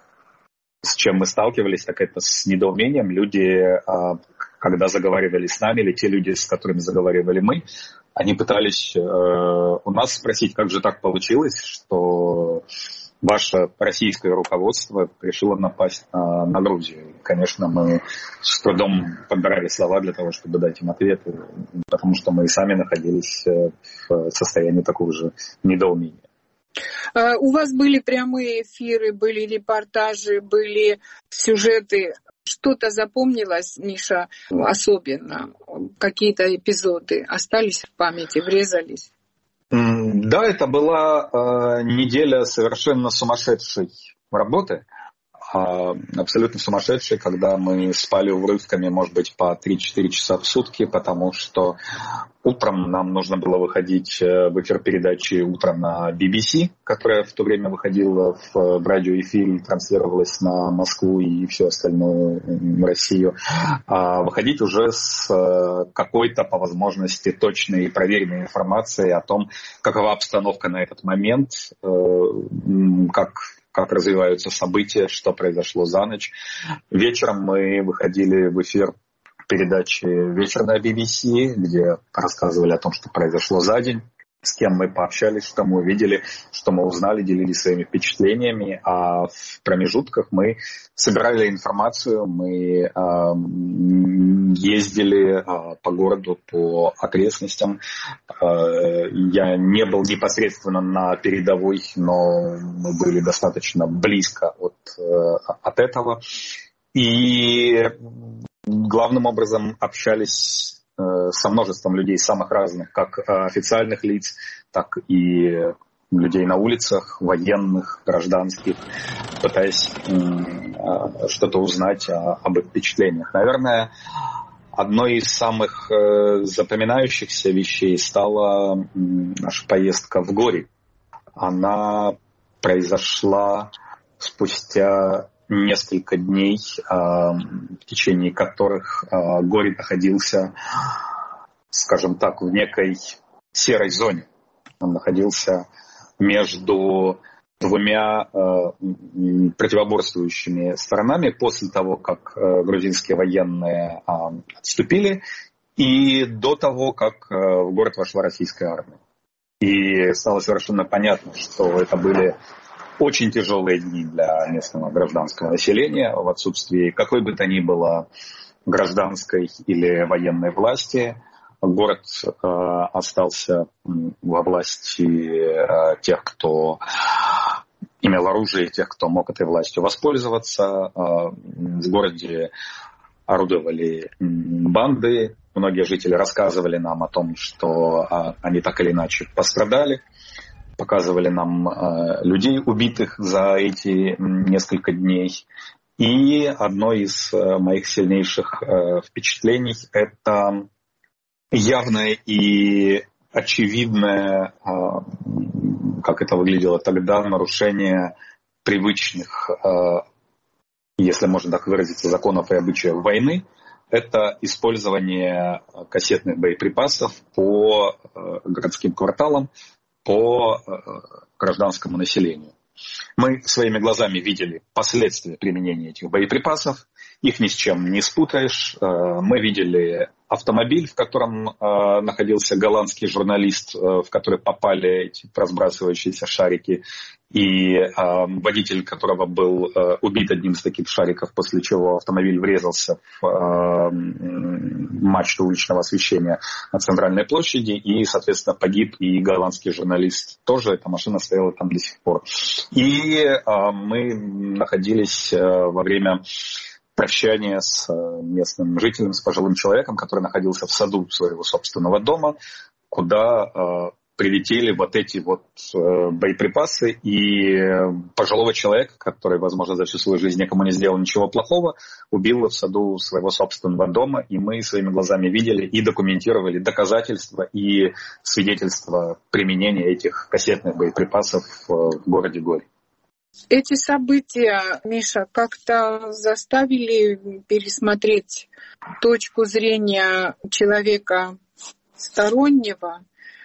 с чем мы сталкивались, так это с недоумением. Люди, когда заговаривали с нами, или те люди, с которыми заговаривали мы, они пытались у нас спросить, как же так получилось, что ваше российское руководство решило напасть на, на Грузию. И, конечно, мы с трудом подбирали слова для того, чтобы дать им ответы, потому что мы и сами находились в состоянии такого же недоумения. У вас были прямые эфиры, были репортажи, были сюжеты. Что-то запомнилось, Миша, особенно? Какие-то эпизоды остались в памяти, врезались? Да, это была э, неделя совершенно сумасшедшей работы. абсолютно сумасшедший, когда мы спали урывками, может быть, по три-четыре часа в сутки, потому что утром нам нужно было выходить в эфир передачи «Утром» на би би си, которая в то время выходила в радиоэфире, транслировалась на Москву и всю остальную Россию, а выходить уже с какой-то, по возможности, точной и проверенной информацией о том, какова обстановка на этот момент, как как развиваются события, что произошло за ночь. Вечером мы выходили в эфир передачи «Вечер» на би би си, где рассказывали о том, что произошло за день, с кем мы пообщались, что мы увидели, что мы узнали, делились своими впечатлениями. А в промежутках мы собирали информацию, мы э, ездили э, по городу, по окрестностям. Э, я не был непосредственно на передовой, но мы были достаточно близко от, э, от этого. И главным образом общались со множеством людей самых разных, как официальных лиц, так и людей на улицах, военных, гражданских, пытаясь что-то узнать об их впечатлениях. Наверное, одной из самых запоминающихся вещей стала наша поездка в Гори. Она произошла спустя несколько дней, в течение которых Гори находился, скажем так, в некой серой зоне. Он находился между двумя противоборствующими сторонами после того, как грузинские военные отступили, и до того, как в город вошла российская армия. И стало совершенно понятно, что это были очень тяжелые дни для местного гражданского населения в отсутствии какой бы то ни было гражданской или военной власти. Город э, остался во власти э, тех, кто имел оружие, тех, кто мог этой властью воспользоваться. Э, в городе орудовали банды. Многие жители рассказывали нам о том, что э, они так или иначе пострадали. Показывали нам э, людей, убитых за эти несколько дней. И одно из э, моих сильнейших э, впечатлений – это явное и очевидное, э, как это выглядело тогда, нарушение привычных, э, если можно так выразиться, законов и обычаев войны. Это использование кассетных боеприпасов по э, городским кварталам, по гражданскому населению. Мы своими глазами видели последствия применения этих боеприпасов. Их ни с чем не спутаешь. Мы видели автомобиль, в котором находился голландский журналист, в который попали эти разбрасывающиеся шарики, и водитель которого был убит одним из таких шариков, после чего автомобиль врезался в мачту уличного освещения на центральной площади, и, соответственно, погиб и голландский журналист тоже. Эта машина стояла там до сих пор. И мы находились во время прощание с местным жителем, с пожилым человеком, который находился в саду своего собственного дома, куда э, прилетели вот эти вот э, боеприпасы, и пожилого человека, который, возможно, за всю свою жизнь никому не сделал ничего плохого, убил в саду своего собственного дома, и мы своими глазами видели и документировали доказательства и свидетельства применения этих кассетных боеприпасов в городе Гори. Эти события, Миша, как-то заставили пересмотреть точку зрения человека стороннего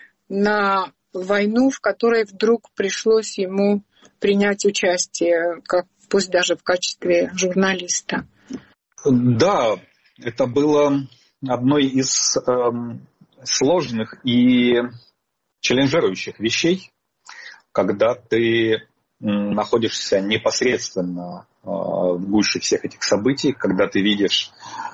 на войну, в которой вдруг пришлось ему принять участие, как, пусть даже в качестве журналиста. Да, это было одной из эм, сложных и челленджирующих вещей, когда ты находишься непосредственно э, в гуще всех этих событий, когда ты видишь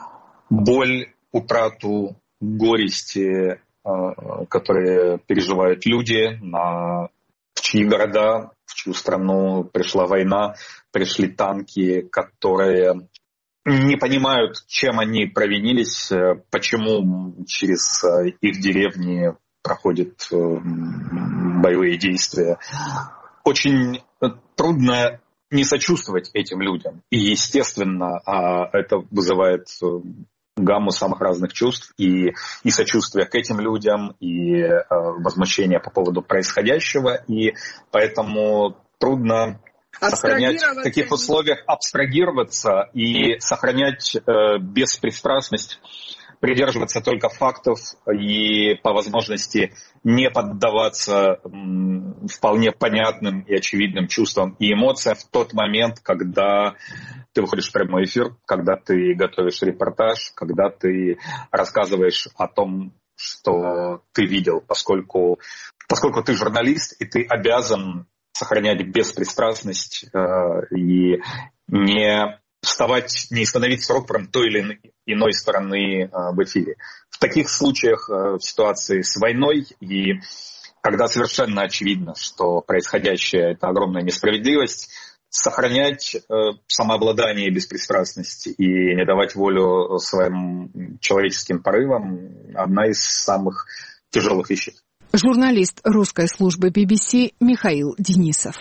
боль, утрату, горести, э, которые переживают люди, на, в чьи города, в чью страну пришла война, пришли танки, которые не понимают, чем они провинились, почему через их деревни проходят э, боевые действия. Очень трудно не сочувствовать этим людям. И, естественно, это вызывает гамму самых разных чувств, и, и сочувствие к этим людям, и возмущение по поводу происходящего, и поэтому трудно сохранять в таких условиях, абстрагироваться и сохранять э, беспристрастность, придерживаться только фактов и по возможности не поддаваться м, вполне понятным и очевидным чувствам и эмоциям в тот момент, когда ты выходишь в прямой эфир, когда ты готовишь репортаж, когда ты рассказываешь о том, что ты видел, поскольку, поскольку ты журналист, и ты обязан сохранять беспристрастность э, и не вставать, не становиться рупором той или иной стороны э, в эфире. В таких случаях, э, в ситуации с войной, и когда совершенно очевидно, что происходящее – это огромная несправедливость, сохранять э, самообладание и беспристрастность и не давать волю своим человеческим порывам – одна из самых тяжелых вещей. Журналист русской службы би би си Михаил Денисов.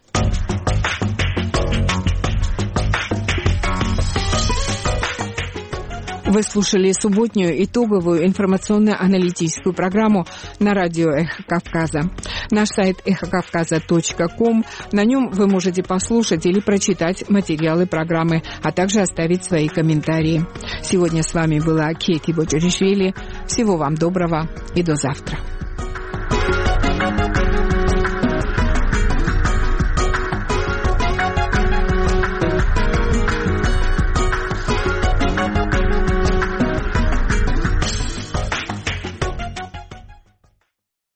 Вы слушали субботнюю итоговую информационно-аналитическую программу на радио «Эхо Кавказа». Наш сайт эхо кавказа точка ком. На нем вы можете послушать или прочитать материалы программы, а также оставить свои комментарии. Сегодня с вами была Кейти Боджоришвили. Всего вам доброго и до завтра. Thank you.